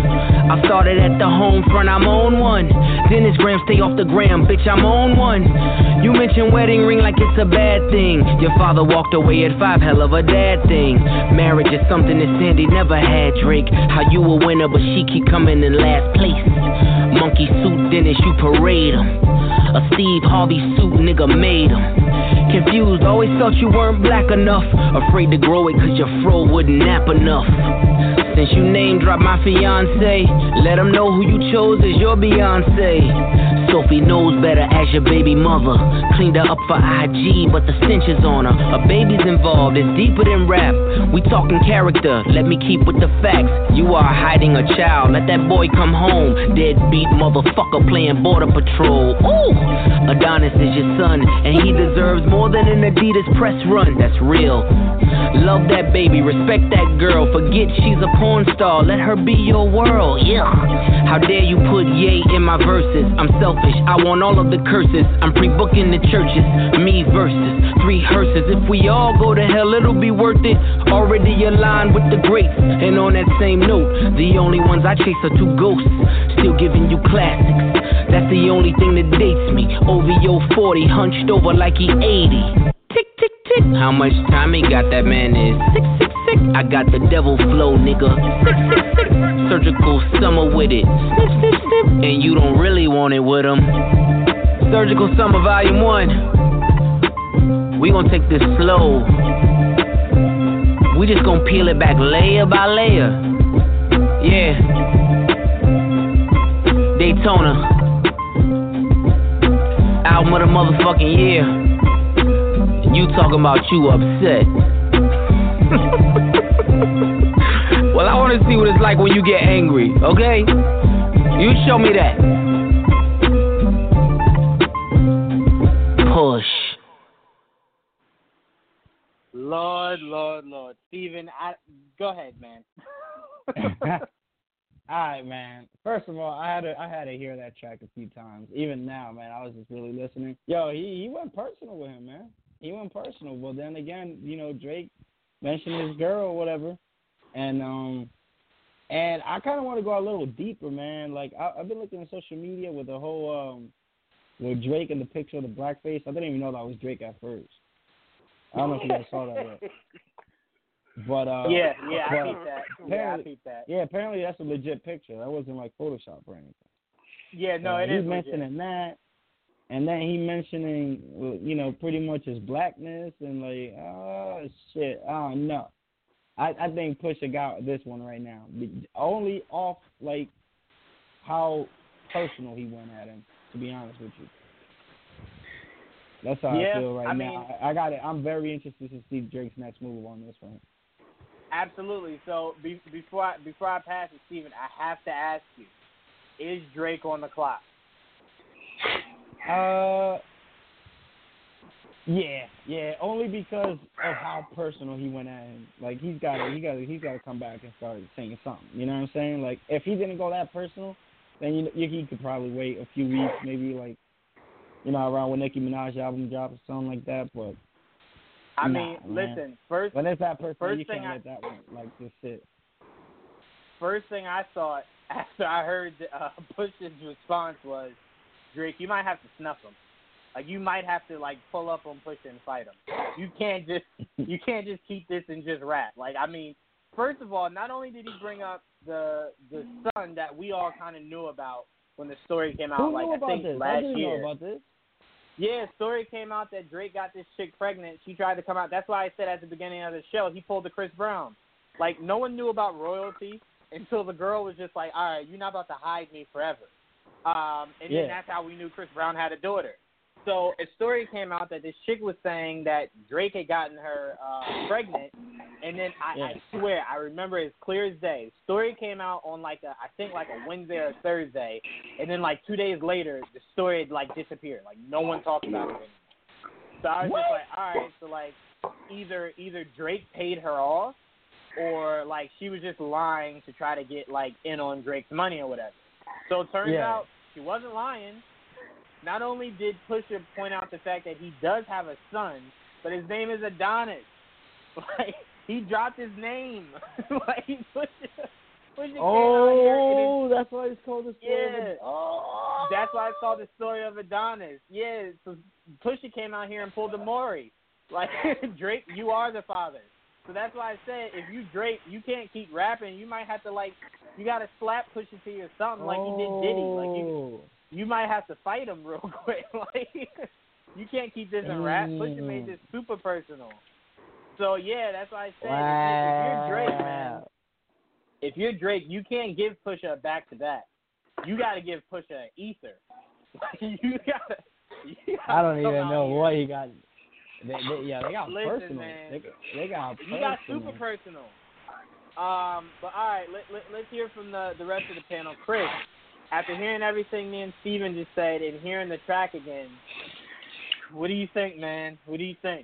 I started at the home front, I'm on one. Dennis Graham, stay off the gram, bitch, I'm on one. You mentioned wedding ring like it's a bad thing. Your father walked away at 5, hell of a dad thing. Marriage is something that Sandy never had, Drake. How you a winner, but she keep coming in last place. Monkey suit Dennis, you parade him. A Steve Harvey suit, nigga made him. Confused, always thought you weren't black enough. Afraid to grow it cause your fro wouldn't nap enough. Since you name dropped my fiance, let him know who you chose as your Beyonce. Sophie knows better as your baby mother. Cleaned her up for IG, but the stench is on her. A baby's involved, it's deeper than rap. We talking character, let me keep with the facts. You are hiding a child, let that boy come home. Deadbeat motherfucker playing border patrol. Ooh, Adonis is your son, and he deserves more than an Adidas press run. That's real. Love that baby, respect that girl. Forget she's a porn star, let her be your world. Yeah. How dare you put Ye in my verses? I'm selfish, I want all of the curses. I'm pre-booking the churches, me versus 3 hearses. If we all go to hell, it'll be worth it. Already aligned with the greats. And on that same note, the only ones I chase are 2 ghosts. Still giving you classics. That's the only thing that dates me. OVO 40, hunched over like he 80. Tick, tick, tick. How much time he got? That man is sick, sick, sick. I got the devil flow, nigga. Sick, sick, sick. Surgical summer with it. Snip, snip, snip. And you don't really want it with him. Surgical Summer Volume 1. We gon' take this slow. We just gon' peel it back layer by layer. Yeah. Daytona. Album of the motherfucking year. You talking about you upset. Well, I wanna see what it's like when you get angry, okay? You show me that. Push. Lord. Steven, go ahead, man. All right, man. First of all, I had to hear that track a few times. Even now, man, I was just really listening. Yo, he went personal with him, man. He went personal. Well, then again, you know, Drake mentioned his girl or whatever, and I kind of want to go a little deeper, man. Like I've been looking at social media with the whole with Drake and the picture of the blackface. I didn't even know that was Drake at first. I don't know if you guys saw that yet. But I peeped that. Yeah, apparently that's a legit picture. That wasn't like Photoshop or anything. Yeah, no, it is. He's mentioning that, and then he mentioning, you know, pretty much his blackness and like, oh shit, I don't know. I think Pusha got this one right now, only off like how personal he went at him. To be honest with you, that's how I feel right now. I got it. I'm very interested to see Drake's next move on this one. Absolutely. So before I pass it, Steven, I have to ask you: is Drake on the clock? Yeah. Only because of how personal he went at him. Like he's got to come back and start saying something. You know what I'm saying? Like if he didn't go that personal, then he could probably wait a few weeks, maybe like, you know, around when Nicki Minaj album drops or something like that. But I mean, listen, first when it's that personal, you can't let that one like just sit. First thing I thought after I heard Push's response was, Drake, you might have to snuff him. Like you might have to like pull up on Pusha and fight him. You can't just keep this and just rap. Like I mean, first of all, not only did he bring up the son that we all kind of knew about when the story came out, like I think last I didn't year. know about this. Yeah, story came out that Drake got this chick pregnant. She tried to come out. That's why I said at the beginning of the show he pulled the Chris Brown. Like no one knew about royalty until the girl was just like, all right, you're not about to hide me forever. Then that's how we knew Chris Brown had a daughter. So a story came out that this chick was saying that Drake had gotten her pregnant, and then I swear I remember as clear as day. Story came out on I think a Wednesday or Thursday, and then like 2 days later the story had like disappeared. Like no one talked about it anymore. So I was just like, all right, so like either Drake paid her off, or like she was just lying to try to get like in on Drake's money or whatever. So it turns out she wasn't lying. Not only did Pusha point out the fact that he does have a son, but his name is Adonis. Like he dropped his name. Like Pusha came out here and that's why it's called the story. Yeah. That's why it's called the story of Adonis. Yeah, so Pusha came out here and pulled the Maury. Like, Drake, you are the father. So that's why I said, if you Drake, you can't keep rapping. You might have to, like, you got to slap Pusha T or something like you did Diddy. Like, you might have to fight him real quick. Like, you can't keep this in rap. Pusha made this super personal. So, yeah, that's why I said, if you're Drake, man, if you're Drake, you can't give Pusha a back-to-back. You got to give Pusha an ether. you gotta I don't even know what he got. They got Listen, personal. Man. They got personal. You got super personal. But all right, let's hear from the rest of the panel. Chris, after hearing everything me and Steven just said and hearing the track again, what do you think, man? What do you think?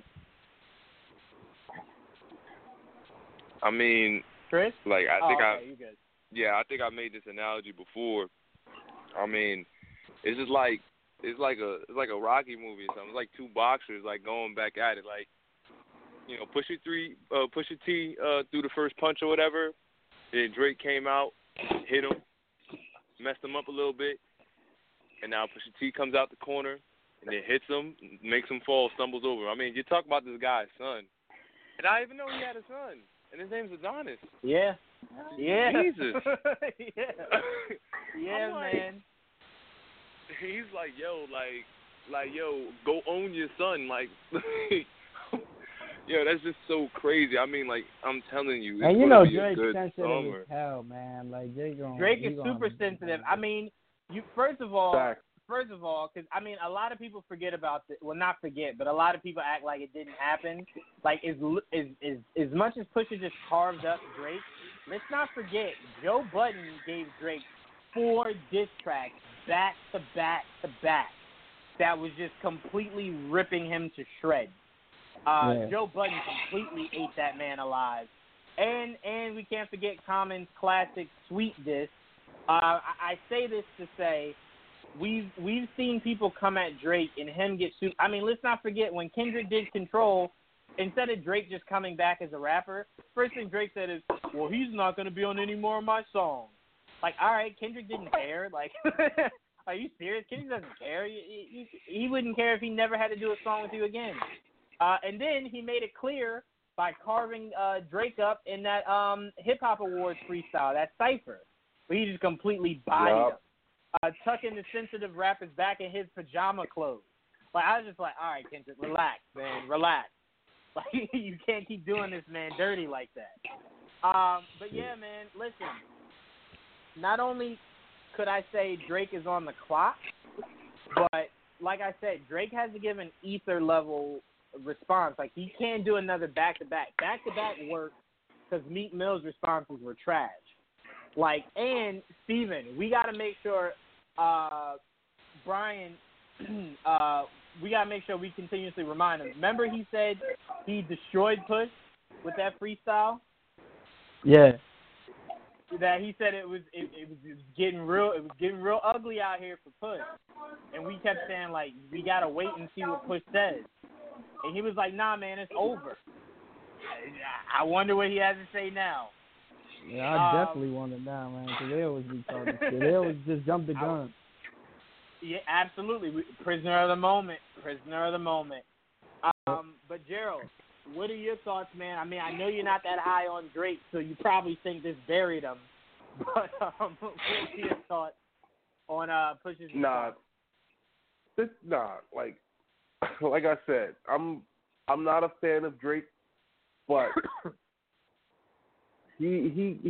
I mean, Chris? Like, I think I made this analogy before. I mean, it's just like it's like a Rocky movie or something. It's like two boxers like going back at it. Like, you know, Pusha T threw the first punch or whatever. Then Drake came out, hit him, messed him up a little bit, and now Pusha T comes out the corner and then hits him, makes him fall, stumbles over. I mean, you talk about this guy's son, and I didn't even know he had a son, and his name's Adonis. Yeah. Jesus. Yeah, like, man. He's like, yo, go own your son. Like, yo, that's just so crazy. I mean, like, I'm telling you, it's and you gonna know be a good Drake's sensitive summer. as hell, man. Like, Drake is super sensitive. I mean, first of all, because I mean, a lot of people forget about this. Well, not forget, but a lot of people act like it didn't happen. Like, as much as Pusha just carved up Drake, let's not forget Joe Budden gave Drake 4 diss tracks back to back to back that was just completely ripping him to shreds. Joe Budden completely ate that man alive. And we can't forget Common's classic Sweet diss. I say this to say we've seen people come at Drake and him get super. I mean, let's not forget when Kendrick did Control, instead of Drake just coming back as a rapper, first thing Drake said is, well, he's not going to be on any more of my songs. Like, all right, Kendrick didn't care. Like, are you serious? Kendrick doesn't care. He wouldn't care if he never had to do a song with you again. And then he made it clear by carving Drake up in that Hip Hop Awards freestyle, that cypher, where he just completely bodied him, tucking the sensitive rappers back in his pajama clothes. Like, I was just like, all right, Kendrick, relax, man, relax. Like, you can't keep doing this man dirty like that. But yeah, man, listen. Not only could I say Drake is on the clock, but like I said, Drake has to give an ether level response. Like, he can't do another back-to-back. Back-to-back work because Meek Mill's responses were trash. Like, and Steven, we got to make sure, Brian, we got to make sure we continuously remind him. Remember he said he destroyed Push with that freestyle? Yeah. That he said it was getting real ugly out here for Push, and we kept saying like we gotta wait and see what Push says, and he was like, nah man, it's over. I wonder what he has to say now. Yeah, I definitely want it now, man, because they always be talking shit. They always just jump the gun. Yeah, absolutely. Prisoner of the moment. But Gerald, what are your thoughts, man? I mean, I know you're not that high on Drake, so you probably think this buried him. But what are your thoughts on Push's? Like I said, I'm not a fan of Drake, but he's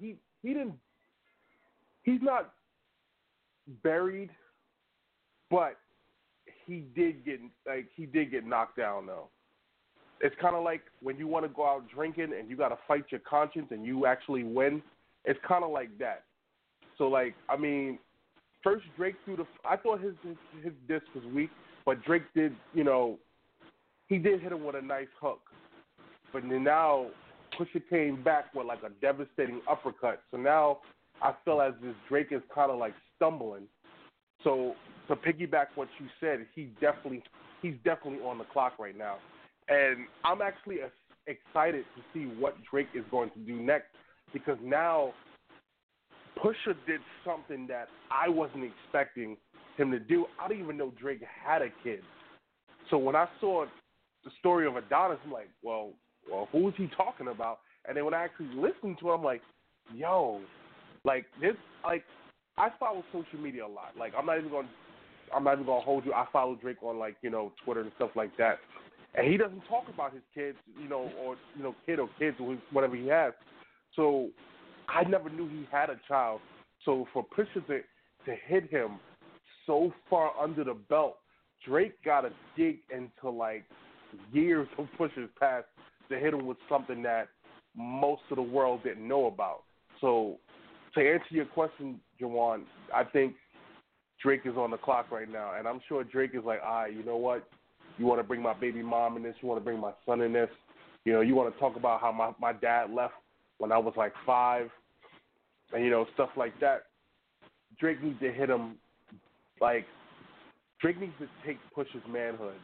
not buried, but he did get knocked down though. It's kind of like when you want to go out drinking and you got to fight your conscience and you actually win. It's kind of like that. So, like, I mean, first Drake I thought his diss was weak, but Drake did, he did hit him with a nice hook. But then now Pusha came back with, like, a devastating uppercut. So now I feel as if Drake is kind of, like, stumbling. So to piggyback what you said, he's definitely on the clock right now. And I'm actually excited to see what Drake is going to do next, because now Pusha did something that I wasn't expecting him to do. I didn't even know Drake had a kid. So when I saw the story of Adonis, I'm like, well, who is he talking about? And then when I actually listened to it, I'm like, yo, like this, like I follow social media a lot. Like I'm not even gonna hold you. I follow Drake on like Twitter and stuff like that, and he doesn't talk about his kids, or kid or kids or whatever he has. So I never knew he had a child. So for Pusha to hit him so far under the belt, Drake got to dig into like years of Pusha's past to hit him with something that most of the world didn't know about. So to answer your question, Jawan, I think Drake is on the clock right now, and I'm sure Drake is like, all right, you know what? You want to bring my baby mom in this? You want to bring my son in this? You want to talk about how my dad left when I was like 5, and stuff like that. Drake needs to hit him. Like Drake needs to take Pusha's manhood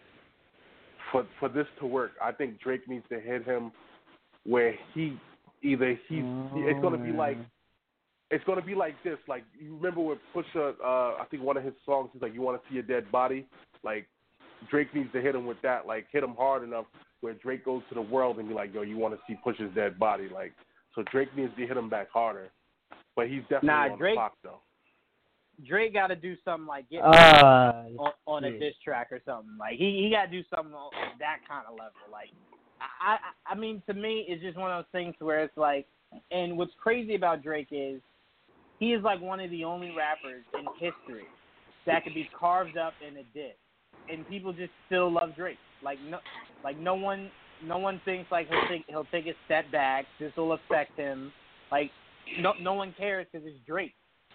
for this to work. I think Drake needs to hit him where it's gonna be like. It's going to be like this. Like, you remember with Pusha, I think one of his songs is like, you want to see a dead body? Like, Drake needs to hit him with that. Like, hit him hard enough where Drake goes to the world and be like, yo, you want to see Pusha's dead body? Like, so Drake needs to hit him back harder. But he's definitely on the clock, though. Drake got to do something like get on a diss track or something. Like, he got to do something on that kind of level. Like, I mean, to me, it's just one of those things where it's like, and what's crazy about Drake is, he is like one of the only rappers in history that could be carved up in a diss, and people just still love Drake. No one thinks like he'll take a step back. This will affect him. Like no one cares because it's Drake.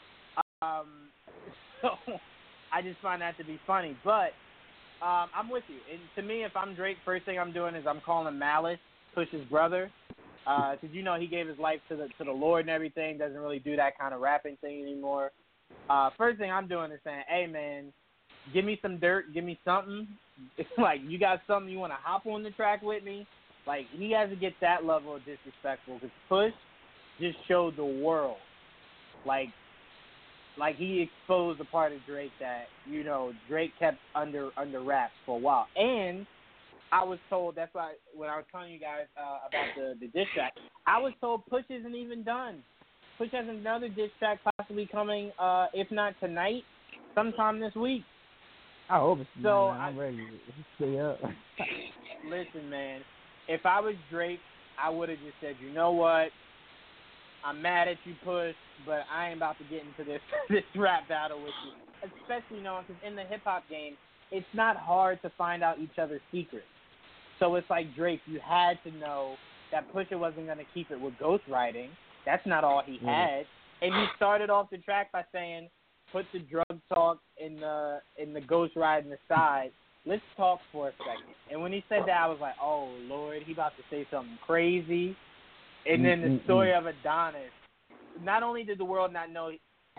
So I just find that to be funny. But I'm with you. And to me, if I'm Drake, first thing I'm doing is I'm calling Malice, Push's brother. Because he gave his life to the Lord and everything, doesn't really do that kind of rapping thing anymore. First thing I'm doing is saying, hey man, give me some dirt, give me something. It's like, you got something you want to hop on the track with me? Like, he has to get that level of disrespectful, because Push just showed the world, like he exposed a part of Drake that Drake kept under wraps for a while. And I was told, that's why when I was telling you guys about the diss track, I was told Push isn't even done. Push has another diss track possibly coming, if not tonight, sometime this week. I hope it's so. I'm ready to stay up. Listen, man, if I was Drake, I would have just said, you know what? I'm mad at you, Push, but I ain't about to get into this rap battle with you. Especially because in the hip hop game, it's not hard to find out each other's secrets. So it's like Drake, you had to know that Pusha wasn't going to keep it with ghostwriting. That's not all he had. And he started off the track by saying, put the drug talk in the ghostwriting aside. Let's talk for a second. And when he said that, I was like, oh, Lord, he about to say something crazy. And then the story of Adonis. Not only did the world not know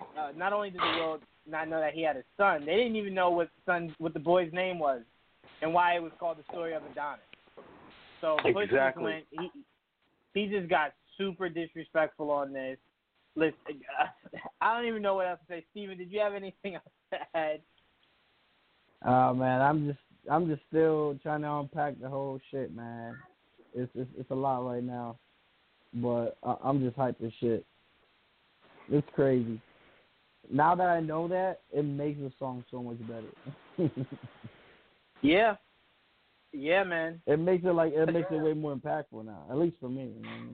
that he had a son, they didn't even know what the boy's name was and why it was called the story of Adonis. So Push just went, he just got super disrespectful on this. Listen, I don't even know what else to say. Steven, did you have anything else to add? Oh man, I'm just still trying to unpack the whole shit, man. It's a lot right now, but I'm just hyped as shit. It's crazy. Now that I know that, it makes the song so much better. Yeah, man. It makes it way more impactful now, at least for me.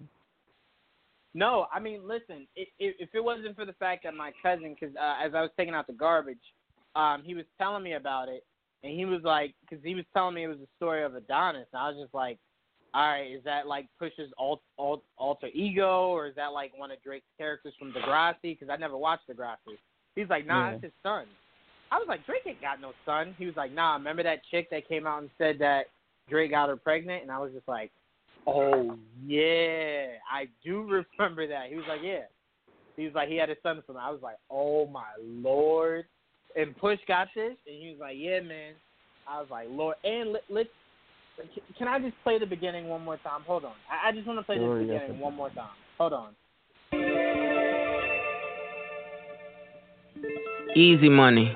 No, I mean, listen, if it wasn't for the fact that my cousin, because as I was taking out the garbage, he was telling me about it, and he was like, because he was telling me it was the story of Adonis, and I was just like, all right, is that like Push's alter ego, or is that like one of Drake's characters from Degrassi? Because I never watched Degrassi. He's like, nah, that's his son. I was like, Drake ain't got no son. He was like, nah, remember that chick that came out and said that Drake got her pregnant? And I was just like, oh, yeah, I do remember that. He was like, yeah. He was like, he had a son from her. I was like, oh, my Lord. And Push got this? And he was like, yeah, man. I was like, Lord. And can I just play the beginning one more time? Hold on. I just want to play the beginning one more time. Hold on. Easy money.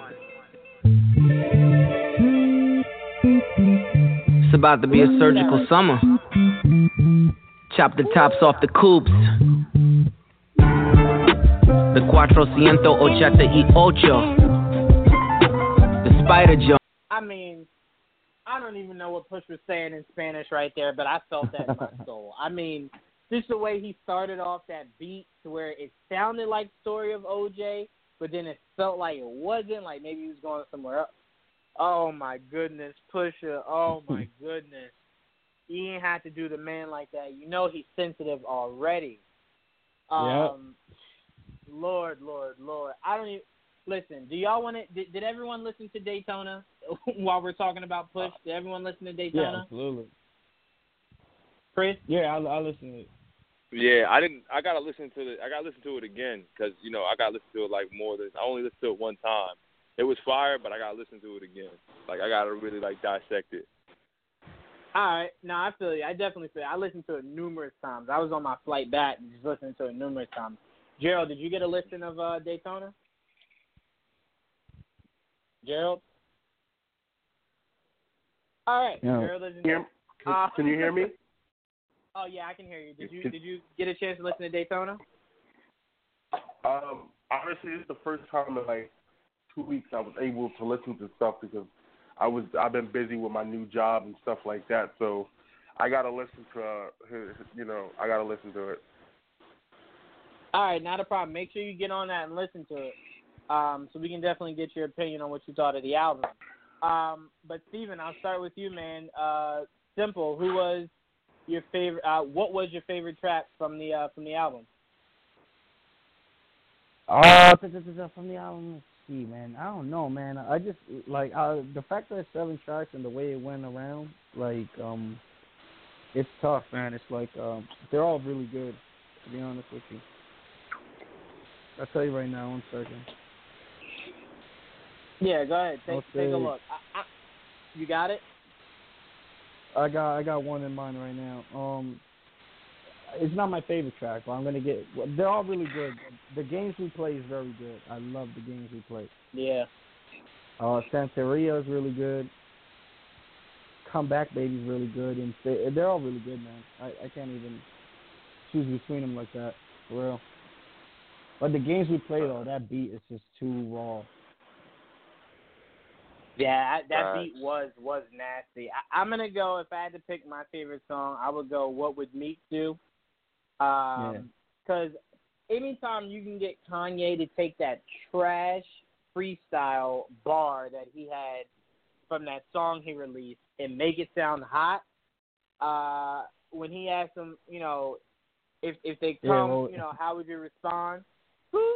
It's about to be a surgical summer. Chop the tops off the coupes. The 488. The Spider Joe. I mean, I don't even know what Push was saying in Spanish right there, but I felt that in my soul. I mean, just the way he started off that beat to where it sounded like Story of OJ, but then it felt like it wasn't, like maybe he was going somewhere else. Oh, my goodness, Pusha. Oh, my goodness. He ain't have to do the man like that. You know he's sensitive already. Yep. Lord. I don't even – listen, do y'all want to – did everyone listen to Daytona while we're talking about Push? Did everyone listen to Daytona? Yeah, absolutely. Chris? Yeah, I listened to it. Yeah, I didn't. I gotta listen to it again because I gotta listen to it like more than I only listened to it one time. It was fire, but I gotta listen to it again. Like I gotta really dissect it. All right, no, I feel you. I definitely feel you. I listened to it numerous times. I was on my flight back and just listening to it numerous times. Gerald, did you get a listen of Daytona? Gerald? All right, no. Gerald doesn't. Can you hear me? Oh yeah, I can hear you. Did you get a chance to listen to Daytona? Honestly, it's the first time in like 2 weeks I was able to listen to stuff because I've been busy with my new job and stuff like that. So I gotta listen to I gotta listen to it. All right, not a problem. Make sure you get on that and listen to it, so we can definitely get your opinion on what you thought of the album. But Steven, I'll start with you, man. Simple. Who was your favorite? What was your favorite track from the album? From the album, let's see, man. I don't know, man. I just like the fact that it's 7 tracks and the way it went around, like it's tough, man. It's like they're all really good, to be honest with you. I'll tell you right now, 1 second. Yeah, go ahead. Take a look. You got it? I got one in mind right now. It's not my favorite track, but I'm gonna get. They're all really good. The Games We Play is very good. I love the Games We Play. Yeah. Santeria is really good. Come Back Baby is really good, and they're all really good, man. I can't even choose between them like that, for real. But the Games We Play though, that beat is just too raw. Yeah, that beat was nasty. I'm going to go, if I had to pick my favorite song, I would go What Would Meek Do? Because anytime you can get Kanye to take that trash freestyle bar that he had from that song he released and make it sound hot, when he asked them, if they come, how would you respond? Boop.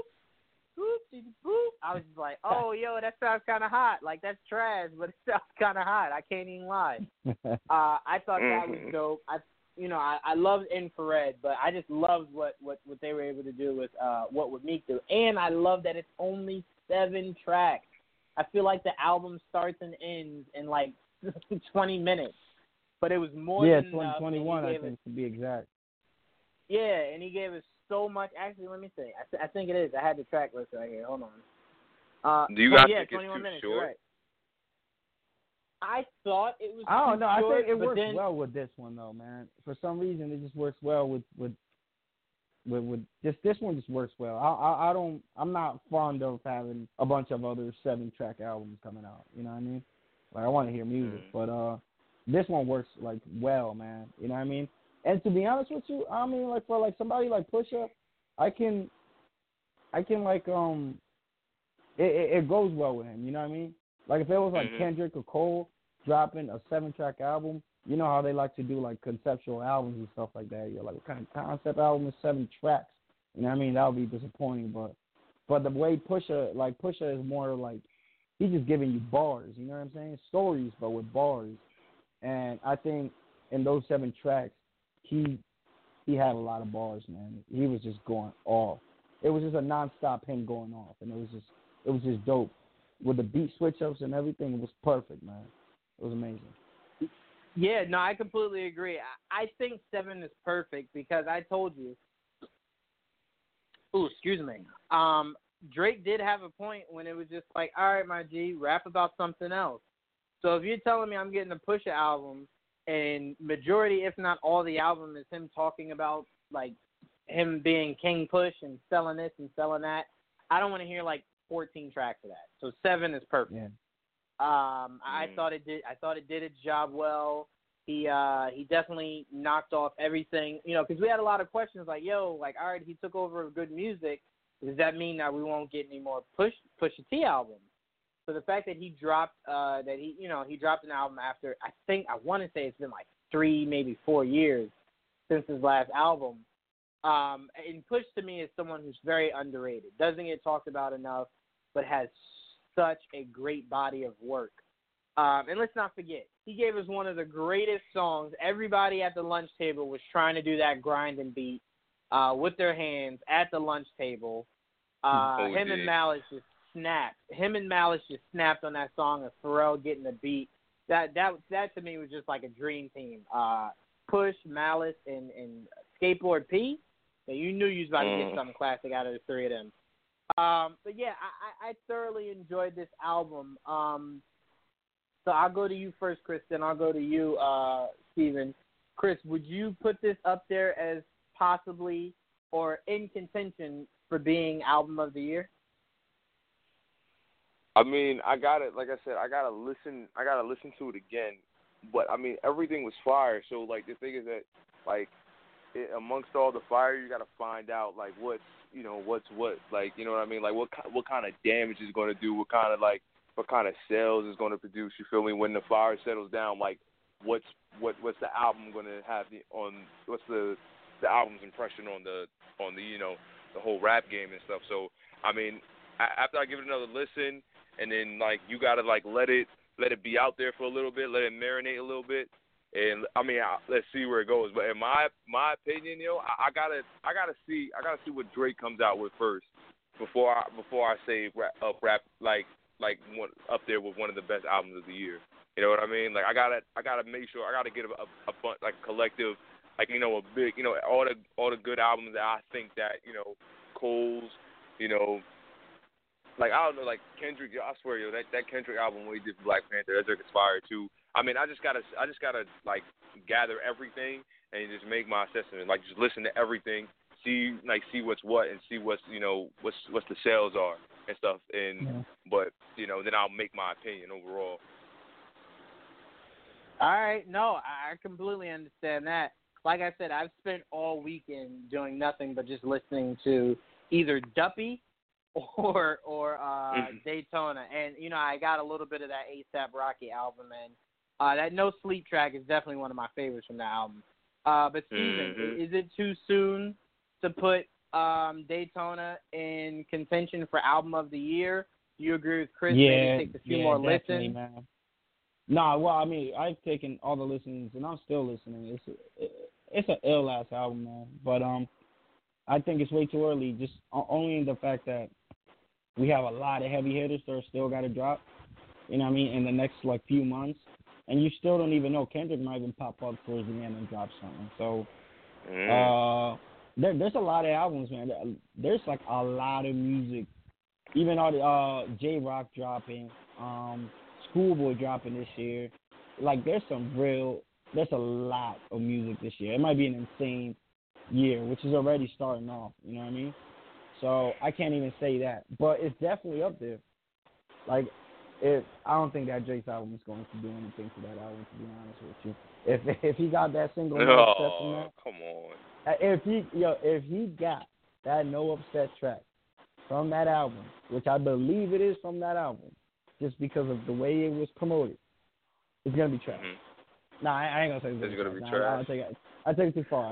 I was just like, oh, yo, that sounds kind of hot. Like, that's trash, but it sounds kind of hot. I can't even lie. I thought that was dope. I loved Infrared, but I just loved what they were able to do with What Would Meek Do. And I love that it's only 7 tracks. I feel like the album starts and ends in, like, 20 minutes. But it was more than enough. 21, I think, to be exact. Yeah, and he gave us so much. Actually, let me see. I think it is. I had the track list right here. Hold on. Do you guys think 21 it's minutes, too short? Right. I thought it was I don't know. I short, think it works well with this one, though, man. For some reason, it just works well with this one just works well. I'm not fond of having a bunch of other 7-track albums coming out. You know what I mean? Like, I want to hear music, but this one works like well, man. You know what I mean? And to be honest with you, I mean, like for like somebody like Pusha, I can like it goes well with him. You know what I mean? Like if it was like Kendrick or Cole dropping a 7-track album, you know how they like to do like conceptual albums and stuff like that. You're like, what kind of concept album is 7 tracks? You know what I mean? That would be disappointing. But the way Pusha is more like he's just giving you bars. You know what I'm saying? Stories, but with bars. And I think in those 7 tracks, he had a lot of bars, man. He was just going off. It was just a nonstop him going off, and it was just dope. With the beat switch ups and everything, it was perfect, man. It was amazing. Yeah, no, I completely agree. I think 7 is perfect because I told you. Ooh, excuse me. Drake did have a point when it was just like, all right, my G, rap about something else. So if you're telling me I'm getting a Pusha album and majority, if not all the album is him talking about like him being King Push and selling this and selling that, I don't want to hear like 14 tracks of that. So 7 is perfect. Yeah. I thought it did its job well. He definitely knocked off everything, because we had a lot of questions like, all right, he took over good music. Does that mean that we won't get any more Pusha T albums? So the fact that he dropped he dropped an album after, I want to say it's been like 3, maybe 4 years since his last album. And Push to me is someone who's very underrated, doesn't get talked about enough, but has such a great body of work. And let's not forget, he gave us one of the greatest songs. Everybody at the lunch table was trying to do that grind and beat with their hands at the lunch table. Him and Malice just snapped on that song of Pharrell getting the beat. That to me was just like a dream team. Push, Malice, and Skateboard P. So you knew you was about to get something classic out of the 3 of them. But yeah, I thoroughly enjoyed this album. So I'll go to you first, Chris, then I'll go to you, Steven. Chris, would you put this up there as possibly or in contention for being album of the year? I mean, I gotta listen to it again. But I mean, everything was fire. So like, the thing is that like, amongst all the fire, you gotta find out like what's what, like, you know what I mean? Like what kind of damage is going to do? What kind of sales is going to produce? You feel me? When the fire settles down, like what's the album going to have what's the album's impression on the the whole rap game and stuff. So I mean, after I give it another listen, and then like you gotta like let it be out there for a little bit, let it marinate a little bit, and I mean let's see where it goes. But in my opinion, I gotta see what Drake comes out with first before I say rap like one up there with one of the best albums of the year. You know what I mean? Like I gotta make sure, I gotta get a bunch, like collective, like a big, all the good albums that I think that Cole's, like I don't know, like Kendrick. I swear, that Kendrick album when he did Black Panther, that Drake is fire too. I mean, I just gotta like gather everything and just make my assessment. Like just listen to everything, see what's what, and see what's what's the sales are and stuff. And but then I'll make my opinion overall. All right, no, I completely understand that. Like I said, I've spent all weekend doing nothing but just listening to either Duppy or Daytona, and I got a little bit of that A$AP Rocky album, and that No Sleep track is definitely one of my favorites from the album. But Steven, is it too soon to put Daytona in contention for album of the year? Do you agree with Chris? Yeah, maybe take a few more listens. Man. Nah, well, I mean, I've taken all the listens, and I'm still listening. It's an ill-ass album, man. But I think it's way too early, just only in the fact that we have a lot of heavy hitters that are still got to drop, in the next, few months. And you still don't even know. Kendrick might even pop up towards the end and drop something. So there's a lot of albums, man. There's, a lot of music. Even all the J-Rock dropping, Schoolboy dropping this year. There's a lot of music this year. It might be an insane year, which is already starting off, you know what I mean? So I can't even say that. But it's definitely up there. I don't think that Drake's album is going to do anything to that album, to be honest with you. If he got that single No Upset from that. Come on. If he got that No Upset track from that album, which I believe it is from that album, just because of the way it was promoted, it's going to be trash. Nah, I ain't going to say it's going to be trash. I take it too far.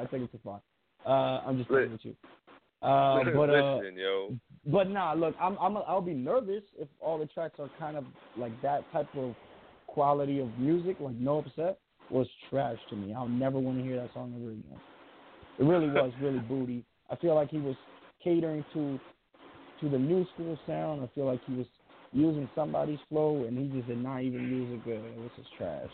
I'm just playing with you. Listen, yo. But nah, look, I'll be nervous if all the tracks are kind of like that type of quality of music, like No Upset was trash to me. I'll never want to hear that song ever again. It really was really booty. I feel like he was catering to the new school sound. I feel like he was using somebody's flow, and he just did not even use it good. It was just trash.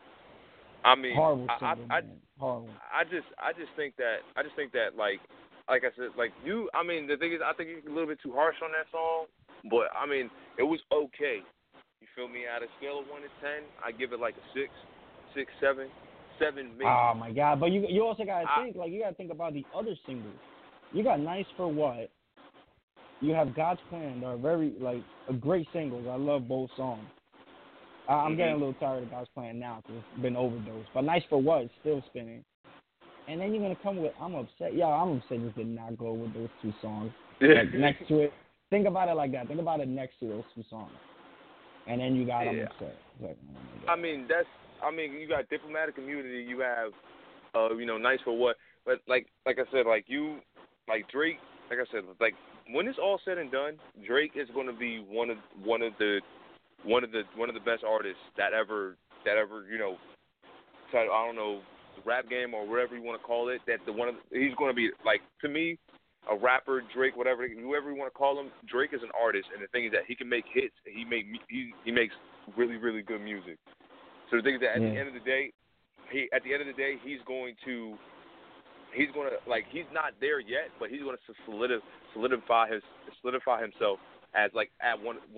I mean, horrible single, man. Horrible. I just think that like like I said, like you. I mean, the thing is, I think you're a little bit too harsh on that song, but I mean, it was okay. You feel me? Out of a scale of 1 to 10, I give it like a 6, 7 maybe. Oh my God! But you also gotta think you gotta think about the other singles. You got Nice for What. You have God's Plan. They're very a great singles. I love both songs. I'm getting a little tired of God's Plan now because it's been overdosed. But Nice for What is still spinning. And then you're gonna come with I'm Upset. Yeah, I'm Upset just did not go with those two songs. Next to it. Think about it like that. Think about it next to those two songs. And then you got I'm Upset. I mean, you got Diplomatic Immunity. You have, Nice for What. But like I said, Drake. Like I said, when it's all said and done, Drake is going to be one of the best artists that ever I don't know, the rap game or whatever you want to call it. He's going to be to me, a rapper, Drake, whoever you want to call him. Drake is an artist, and the thing is that he can make hits. And he makes really, really good music. So the thing is that at the end of the day, he's he's not there yet, but he's going to solidify himself as at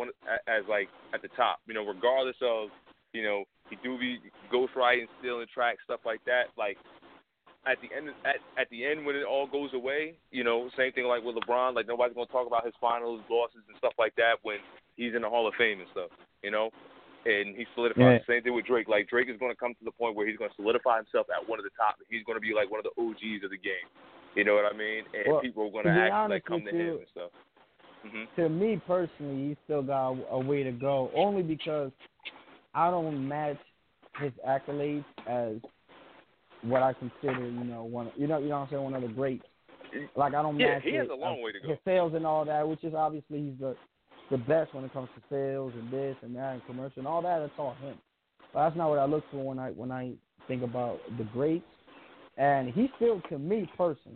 the top. Regardless of he do be ghostwriting, stealing tracks, stuff like that. At the end when it all goes away, same thing like with LeBron. Nobody's going to talk about his finals losses and stuff like that when he's in the Hall of Fame and stuff. And he solidified. The same thing with Drake. Drake is going to come to the point where he's going to solidify himself at one of the top. He's going to be one of the OGs of the game. You know what I mean? And people are going to actually come to him and stuff. To me personally, he still got a way to go. Only because I don't match his accolades as what I consider, one. You know what I'm saying? One of the greats. I don't match. He has a long way to go. His sales and all that, which is obviously he's the best when it comes to sales and this and that and commercial and all that. That's all him. But that's not what I look for when I think about the greats. And he still, to me personally,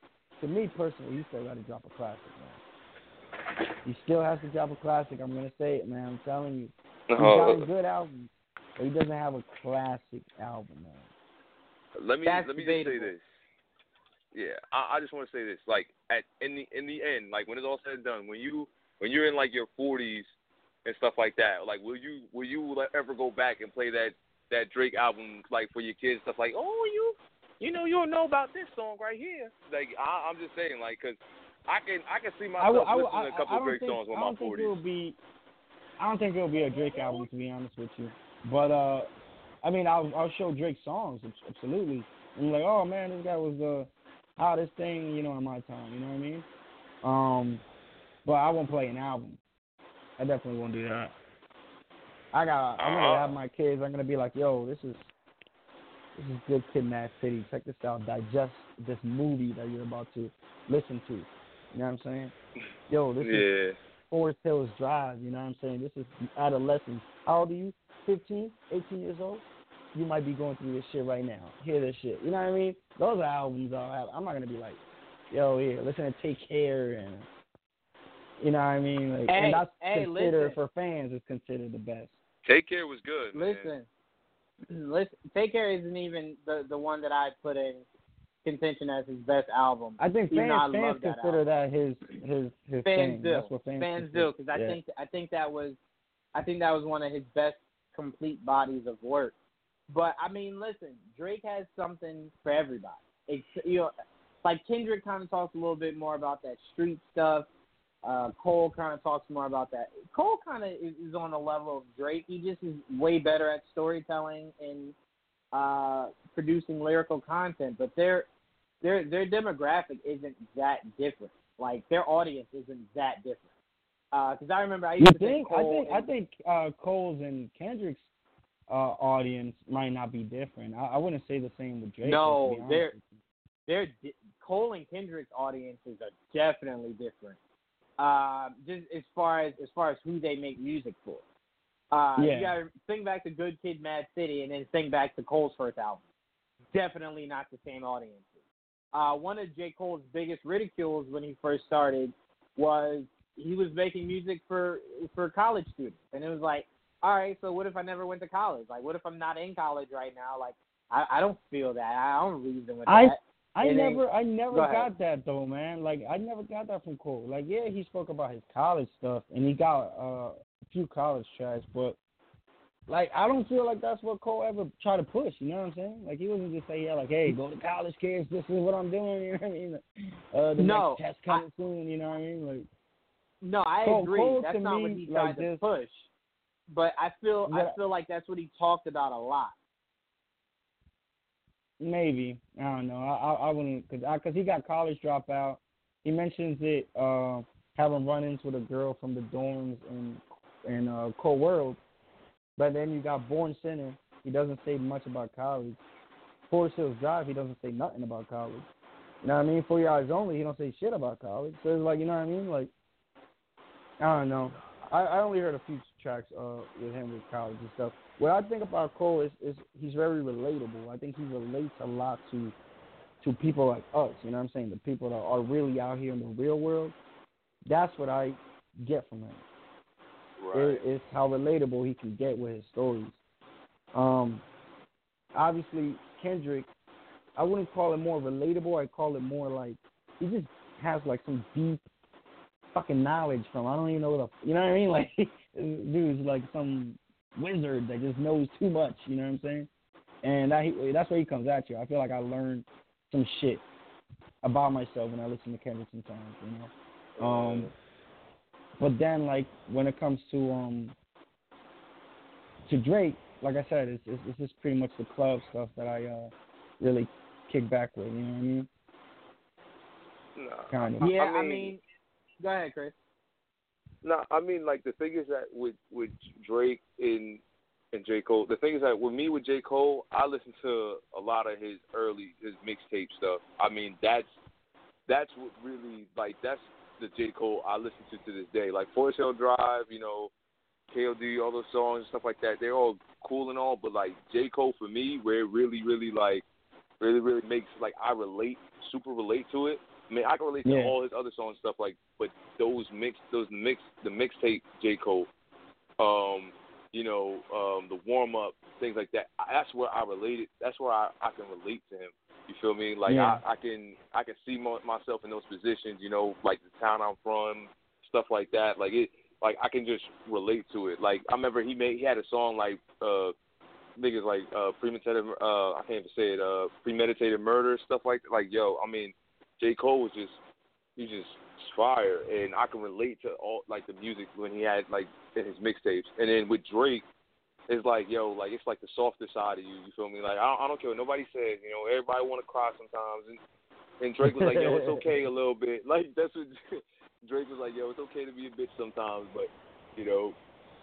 he still got to drop a classic, man. He still has to drop a classic. I'm gonna say it, man. I'm telling you. He's got a good album, but he doesn't have a classic album, man. Let me just say this. Yeah, I just want to say this. In the end, when it's all said and done, when you're in your 40s and stuff like that, will you ever go back and play that Drake album for your kids, stuff you don't know about this song right here? I'm just saying, because I can see myself listening to a couple of Drake songs when I'm 40s. I don't think it'll be a Drake album, to be honest with you. But I'll show Drake songs, absolutely. And you're oh man, this guy was the hottest thing, in my time. You know what I mean? But I won't play an album. I definitely won't do that. I'm gonna have my kids. I'm gonna be yo, this is Good Kid, Mad City. Check this out. Digest this movie that you're about to listen to. You know what I'm saying? Yo, this is Forest Hills Drive. You know what I'm saying? This is adolescence. How old are you? 15, 18 years old? You might be going through this shit right now. Hear this shit. You know what I mean? Those are albums I'm not gonna be yo, here, listen to Take Care and. You know what I mean? And that's considered, for fans, is considered the best. Take Care was good, man. Listen. Take Care isn't even the one that I put in contention as his best album. I think fans consider that his fans thing. do. That's what fans do, because I think that was one of his best complete bodies of work. But listen, Drake has something for everybody. Kendrick kind of talks a little bit more about that street stuff. Cole kind of talks more about that. Cole kind of is on the level of Drake. He just is way better at storytelling and producing lyrical content. But their demographic isn't that different. Their audience isn't that different. Because I remember I used to think Cole. I think Cole's and Kendrick's audience might not be different. I wouldn't say the same with Drake. No, Cole and Kendrick's audiences are definitely different. Just as far as who they make music for. You gotta think back to Good Kid, Mad City, and then think back to Cole's first album. Definitely not the same audiences. One of J. Cole's biggest ridicules when he first started was he was making music for college students, and it was all right, so what if I never went to college? What if I'm not in college right now? I don't feel that. I don't reason with that. I never got that though, man. Like I never got that from Cole. Like yeah, he spoke about his college stuff and he got a few college tracks, but like I don't feel like that's what Cole ever tried to push. You know what I'm saying? Like he wasn't just say like, hey, go to college, kids. This is what I'm doing. You know what I mean? The next test coming soon. You know what I mean? Like no, I agree. Cole that's not what he tried to push. But I feel like that's what he talked about a lot. Maybe, I don't know. I wouldn't because he got college dropout. He mentions it having run-ins with a girl from the dorms in Cold World, but then you got Born Sinner. He doesn't say much about college. Forest Hills Drive. He doesn't say nothing about college. You know what I mean? 4 Your Eyes Only. He don't say shit about college. So it's like, you know what I mean? Like I don't know. I only heard a few tracks with him with college and stuff. What I think about Cole is he's very relatable. I think he relates a lot to people like us. You know what I'm saying? The people that are really out here in the real world. That's what I get from him. Right. It's how relatable he can get with his stories. Obviously, Kendrick, I wouldn't call it more relatable. I call it more like he just has like some deep fucking knowledge from. I don't even know you know what I mean? Like, dude's like some wizard that just knows too much. You know what I'm saying? And that's where he comes at you. I feel like I learned some shit about myself when I listen to Kendrick sometimes. You know. But then like when it comes to Drake, like I said, it's just pretty much the club stuff that I really kick back with. You know what I mean? No. Kind of. Yeah, I mean, go ahead, Chris. No, I mean, like, the thing is that with Drake and J. Cole, the thing is that with me, with J. Cole, I listen to a lot of his mixtape stuff. I mean, that's what really, like, that's the J. Cole I listen to this day. Like, Forest Hill Drive, you know, KOD, all those songs and stuff like that, they're all cool and all, but, like, J. Cole, for me, where it really, really, like, really, really makes, like, I super relate to it. I mean, I can relate to all his other songs and stuff, like, but the mixtape J. Cole, you know, the warm up, things like that. That's where I related. That's where I can relate to him. You feel me? Like I can see myself in those positions. You know, like the town I'm from, stuff like that. Like I can just relate to it. Like I remember he had a song like niggas like premeditated. I can't even say it. Premeditated murder, stuff like that. Like yo, I mean. J. Cole was he's just fire, and I can relate to all like the music when he had like in his mixtapes. And then with Drake, it's like yo, like it's like the softer side of you. You feel me? Like I don't care what nobody says. You know, everybody want to cry sometimes, and Drake was like, yo, it's okay a little bit. Like that's what Drake was like, yo, it's okay to be a bitch sometimes, but you know,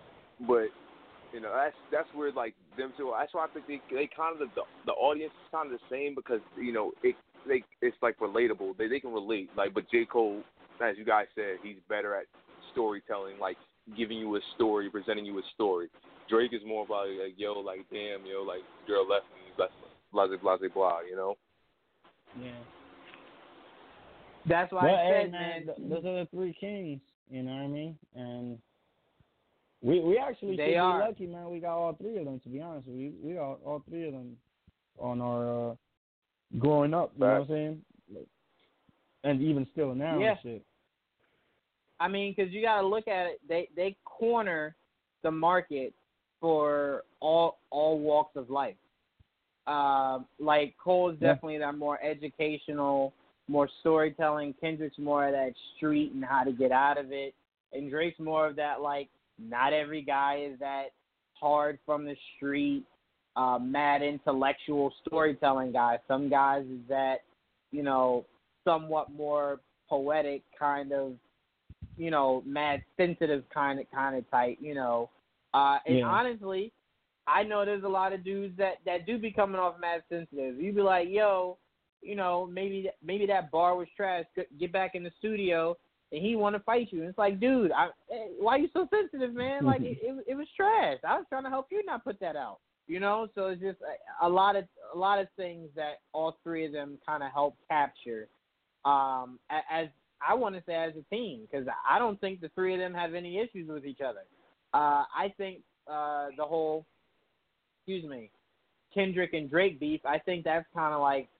that's where like them two. That's why I think they kind of the audience is kind of the same because you know it's like relatable. They can relate. Like, but J. Cole, as you guys said, he's better at storytelling, like giving you a story, presenting you a story. Drake is more about like yo, like damn, yo, like girl left me, blah blah blah, you know. Yeah. That's why I said, man, those are the three kings. You know what I mean? And we actually should be lucky, man. We got all three of them. To be honest with you, we got all three of them on our growing up. You know what I'm saying? And even still now and shit. I mean, because you got to look at it. They corner the market for all walks of life. Like Cole's definitely that more educational, more storytelling. Kendrick's more of that street and how to get out of it, and Drake's more of that like. Not every guy is that hard from the street, mad intellectual storytelling guy. Some guys is that, you know, somewhat more poetic kind of, you know, mad sensitive kind of type, you know. And honestly, I know there's a lot of dudes that do be coming off mad sensitive. You be like, yo, you know, maybe that bar was trash. Get back in the studio. And he want to fight you. And it's like, dude, why are you so sensitive, man? Like, it was trash. I was trying to help you not put that out, you know? So it's just a lot of things that all three of them kind of help capture as I want to say as a team, because I don't think the three of them have any issues with each other. I think the whole, Kendrick and Drake beef, I think that's kind of like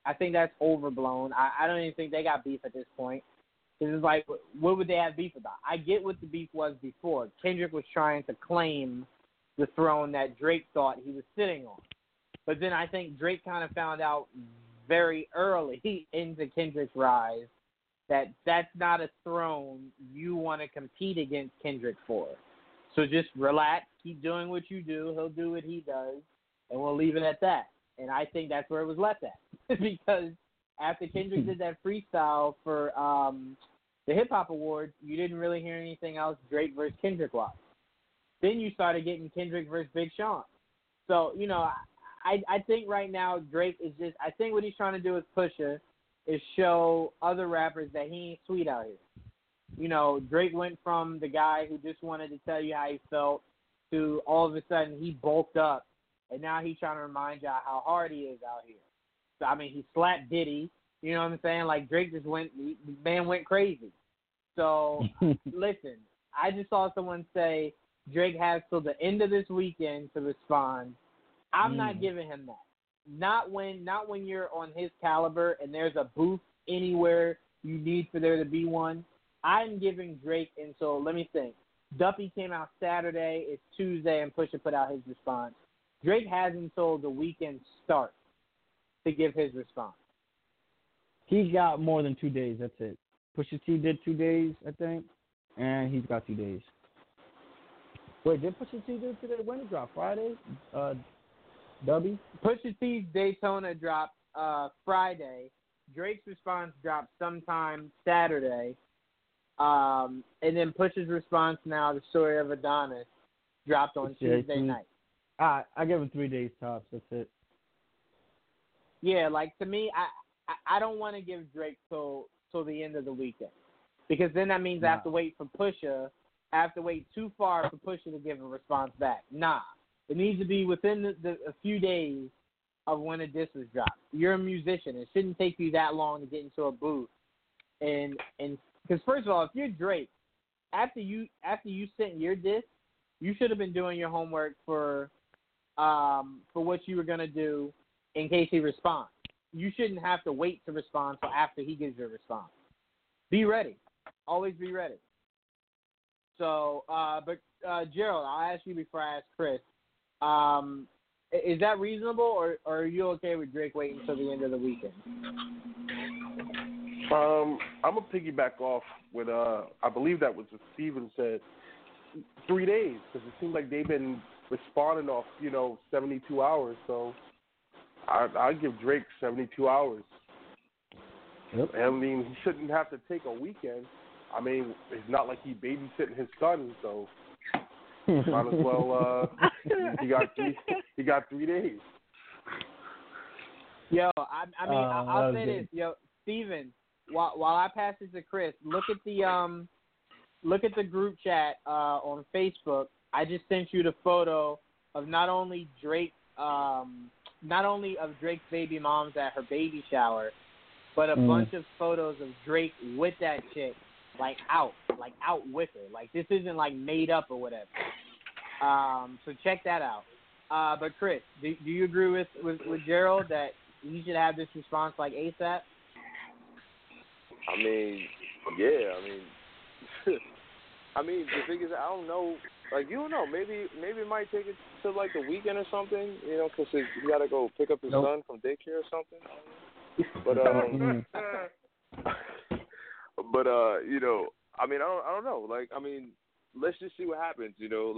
I think that's overblown. I don't even think they got beef at this point. It's like, what would they have beef about? I get what the beef was before. Kendrick was trying to claim the throne that Drake thought he was sitting on. But then I think Drake kind of found out very early into Kendrick's rise that that's not a throne you want to compete against Kendrick for. So just relax, keep doing what you do. He'll do what he does, and we'll leave it at that. And I think that's where it was left at. Because after Kendrick did that freestyle for the Hip Hop Awards, you didn't really hear anything else Drake versus Kendrick wise. Then you started getting Kendrick versus Big Sean. So, you know, I think right now Drake is just, I think what he's trying to do with Pusha is show other rappers that he ain't sweet out here. You know, Drake went from the guy who just wanted to tell you how he felt to all of a sudden he bulked up, and now he's trying to remind y'all how hard he is out here. So, I mean, he slapped Diddy. You know what I'm saying? Like, Drake just the man went crazy. So, listen, I just saw someone say Drake has till the end of this weekend to respond. I'm not giving him that. Not when you're on his caliber and there's a booth anywhere you need for there to be one. I'm giving Drake until, let me think. Duppy came out Saturday, it's Tuesday, and Pusha put out his response. Drake has until the weekend starts to give his response. He's got more than 2 days, that's it. Pusha T did 2 days, I think, and he's got 2 days. Wait, did Pusha T do today? When it dropped? Friday? Dubby? Pusha T's Daytona dropped Friday. Drake's response dropped sometime Saturday. And then Pusha's response now, the story of Adonis, dropped on Tuesday night. I give him 3 days tops. That's it. Yeah, like to me, I don't want to give Drake till the end of the weekend, because then that means I have to wait for Pusha. I have to wait too far for Pusha to give a response back. Nah, it needs to be within a few days of when a diss was dropped. You're a musician. It shouldn't take you that long to get into a booth, and because first of all, if you're Drake, after you sent your diss, you should have been doing your homework for what you were gonna do in case he responds. You shouldn't have to wait to respond until after he gives your response. Be ready. Always be ready. So, but Gerald, I'll ask you before I ask Chris. Is that reasonable, or are you okay with Drake waiting until the end of the weekend? I'm gonna piggyback off with I believe that was what Steven said. 3 days, because it seems like they've been responding off 72 hours. So I give Drake 72 hours. Yep. I mean, he shouldn't have to take a weekend. I mean, it's not like he babysitting his son, so might as well. He got 3 days. Yo, I mean, I'll say this, yo, Steven. While I pass this to Chris, look at the group chat on Facebook. I just sent you the photo of not only of Drake's baby moms at her baby shower, but a bunch of photos of Drake with that chick, like out with her. Like, this isn't like made up or whatever. So check that out. But Chris, do you agree with Gerald that he should have this response like ASAP? I mean, yeah. I mean, the thing is, I don't know. Like, you don't know. Maybe it might take it to like the weekend or something. Because he got to go pick up his son from daycare or something. But I mean, I don't know. Like, I mean, let's just see what happens.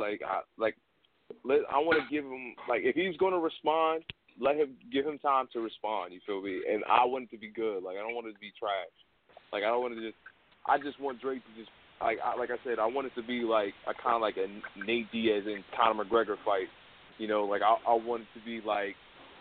I want to give him, like, if he's going to respond, give him time to respond. You feel me? And I want it to be good. Like, I don't want it to be trash. Like, I don't want to I just want Drake to just, like I said, I want it to be like a kind of like a Nate Diaz and Conor McGregor fight. Like I want it to be like,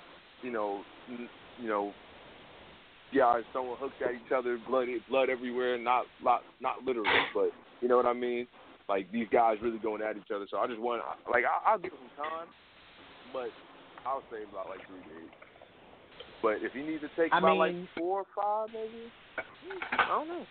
guys throwing hooks at each other, blood everywhere, not literally, but you know what I mean? Like, these guys really going at each other. So I just want, like, I'll give him time, but I'll say about like 3 days. But if he needs to take like 4 or 5, maybe, I don't know.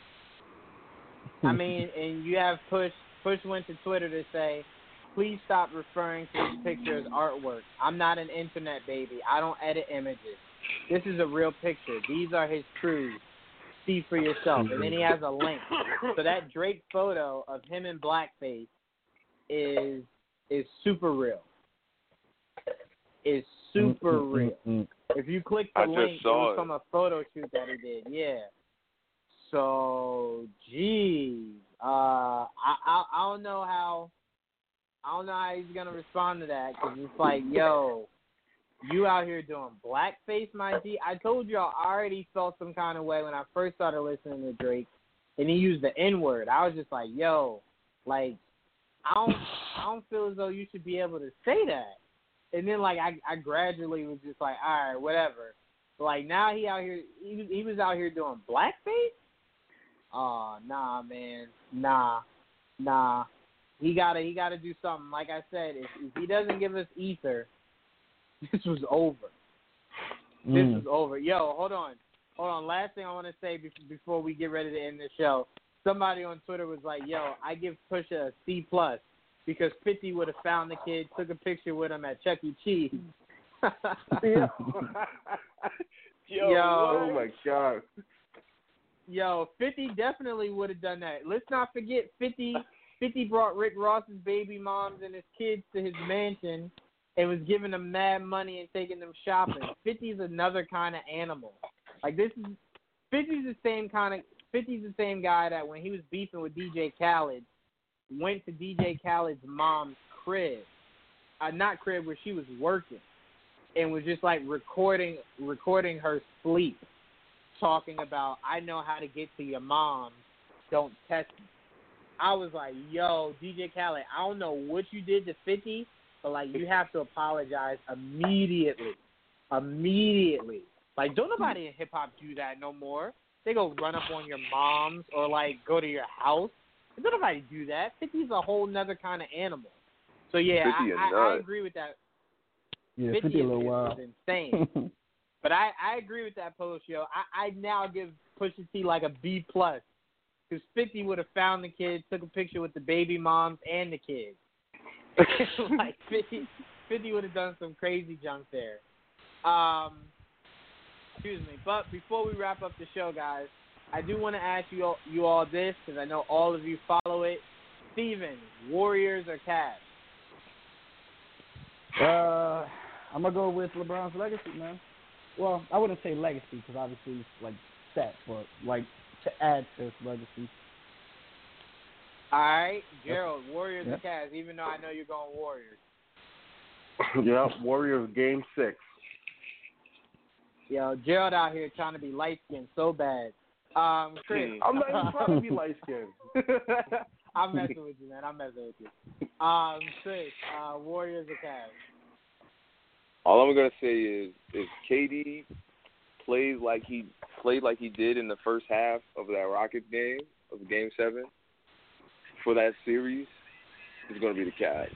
I mean, and you have Push went to Twitter to say, please stop referring to this picture as artwork. I'm not an internet baby. I don't edit images. This is a real picture. These are his crews. See for yourself. And then he has a link. So that Drake photo of him in blackface is super real. Is super real. If you click the link, it was from a photo shoot that he did. Yeah. So, geez, I don't know how he's gonna respond to that, because it's like, yo, you out here doing blackface, my G. I told y'all I already felt some kind of way when I first started listening to Drake, and he used the N-word. I was just like, yo, like, I don't feel as though you should be able to say that. And then, like, I gradually was just like, all right, whatever. But, like, now he was out here doing blackface? Oh, nah, man. Nah. He gotta do something. Like I said, if he doesn't give us ether, this was over. This was over. Yo, hold on. Last thing I want to say before we get ready to end the show. Somebody on Twitter was like, yo, I give Pusha a C+ because 50 would have found the kid, took a picture with him at Chuck E. Cheese. Yo, Yo, oh my God. Yo, 50 definitely would have done that. Let's not forget 50 brought Rick Ross's baby moms and his kids to his mansion and was giving them mad money and taking them shopping. 50's another kind of animal. Like, 50's the same guy that when he was beefing with DJ Khaled, went to DJ Khaled's mom's crib. Not crib, where she was working, and was just like recording her sleep, talking about, I know how to get to your mom, don't test me. I was like, yo, DJ Khaled, I don't know what you did to 50, but, like, you have to apologize immediately. Like, don't nobody in hip-hop do that no more. They go run up on your moms or, like, go to your house. Don't nobody do that. 50's a whole nother kind of animal. So, yeah, I agree with that. Yeah, 50 a little wild. is insane. But I agree with that post, yo. I now give Pusha T like a B+. Because 50 would have found the kids, took a picture with the baby moms and the kids. Like, 50 would have done some crazy junk there. Excuse me. But before we wrap up the show, guys, I do want to ask you all this, because I know all of you follow it. Steven, Warriors or Cavs? I'm going to go with LeBron's legacy, man. Well, I wouldn't say legacy, because obviously it's, like, set, but, like, to add to his legacy. All right, Gerald, Warriors or Cavs, even though I know you're going Warriors. Yeah, Warriors Game 6. Yo, Gerald out here trying to be light-skinned so bad. Chris. I'm not even trying to be light-skinned. I'm messing with you, man. Chris, Warriors or Cavs? All I'm gonna say is if KD plays like he did in the first half of that Rockets game, of Game 7, for that series, it's gonna be the Cavs.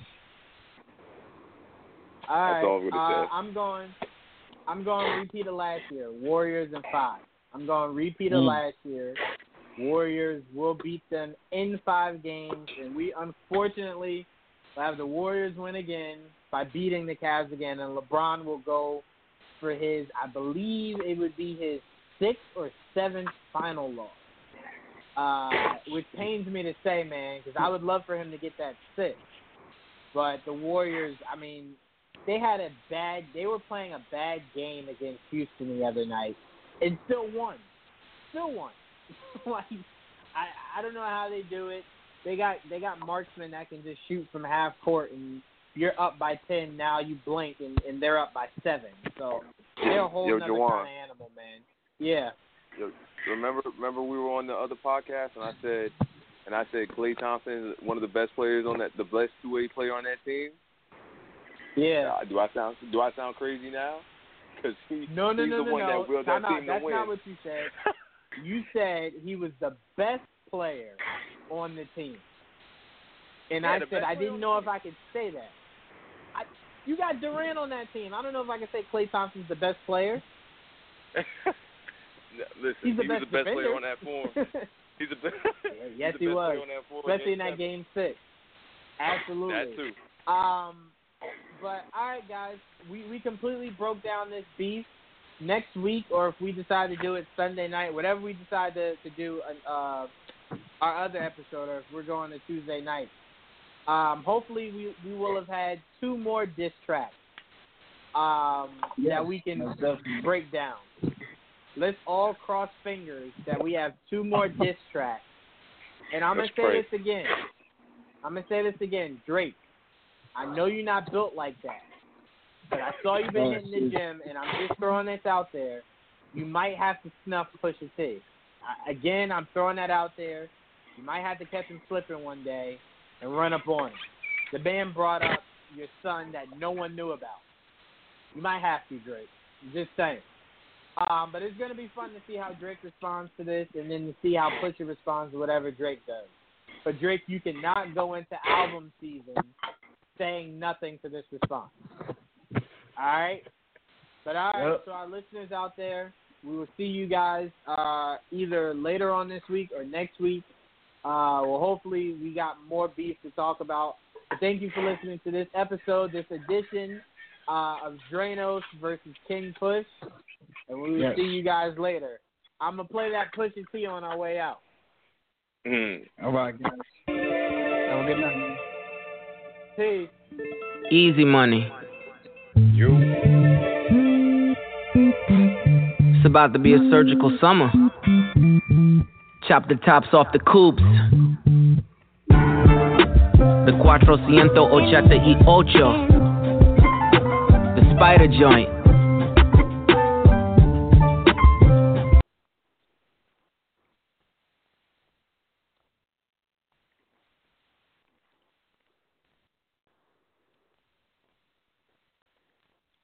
All right. That's all I'm gonna say. I'm going repeat of last year. Warriors in 5. I'm going repeat of last year. Warriors will beat them in 5 games, and we unfortunately will have the Warriors win again by beating the Cavs again, and LeBron will go for his, I believe it would be his 6th or 7th final loss. Which pains me to say, man, because I would love for him to get that 6th. But the Warriors, I mean, they were playing a bad game against Houston the other night and still won. Like, I don't know how they do it. They got marksmen that can just shoot from half court, and you're up by 10. Now you blink and they're up by 7. So they're a whole other kind of animal, man. Yeah. Yo, remember we were on the other podcast and I said Klay Thompson is one of the best players on that, the best two-way player on that team. Yeah. Do I sound crazy now? Because he's the one that willed that team to win. That's not what you said. You said he was the best player on the team. And I said I didn't know if I could say that. You got Durant on that team. I don't know if I can say Klay Thompson's the best player. Listen, he was the best player on that form. He's the best. Yes, he was. Especially in that Game 6. Absolutely. That too. But all right, guys, we completely broke down this beef next week, or if we decide to do it Sunday night, whatever we decide to do our other episode, or if we're going to Tuesday night, hopefully we will have had 2 more diss tracks that we can break down. Let's all cross fingers that we have 2 more diss tracks. And I'm going to say this again. Drake, I know you're not built like that, but I saw you been hitting the gym, and I'm just throwing this out there. You might have to snuff Pusha T. Again, I'm throwing that out there. You might have to catch him slipping one day and run up on him. The band brought up your son that no one knew about. You might have to, Drake. I'm just saying. But it's going to be fun to see how Drake responds to this, and then to see how Pusha responds to whatever Drake does. But Drake, you cannot go into album season saying nothing to this response. All right? But all right, so our listeners out there, we will see you guys either later on this week or next week. Well, hopefully we got more beef to talk about. But thank you for listening to this episode, this edition of Dranos versus King Push. And we will see you guys later. I'm going to play that Pusha T on our way out. All right, guys. Have a good night. Peace. Easy money. It's about to be a surgical summer. Chop the tops off the coupes. The 488. The spider joint.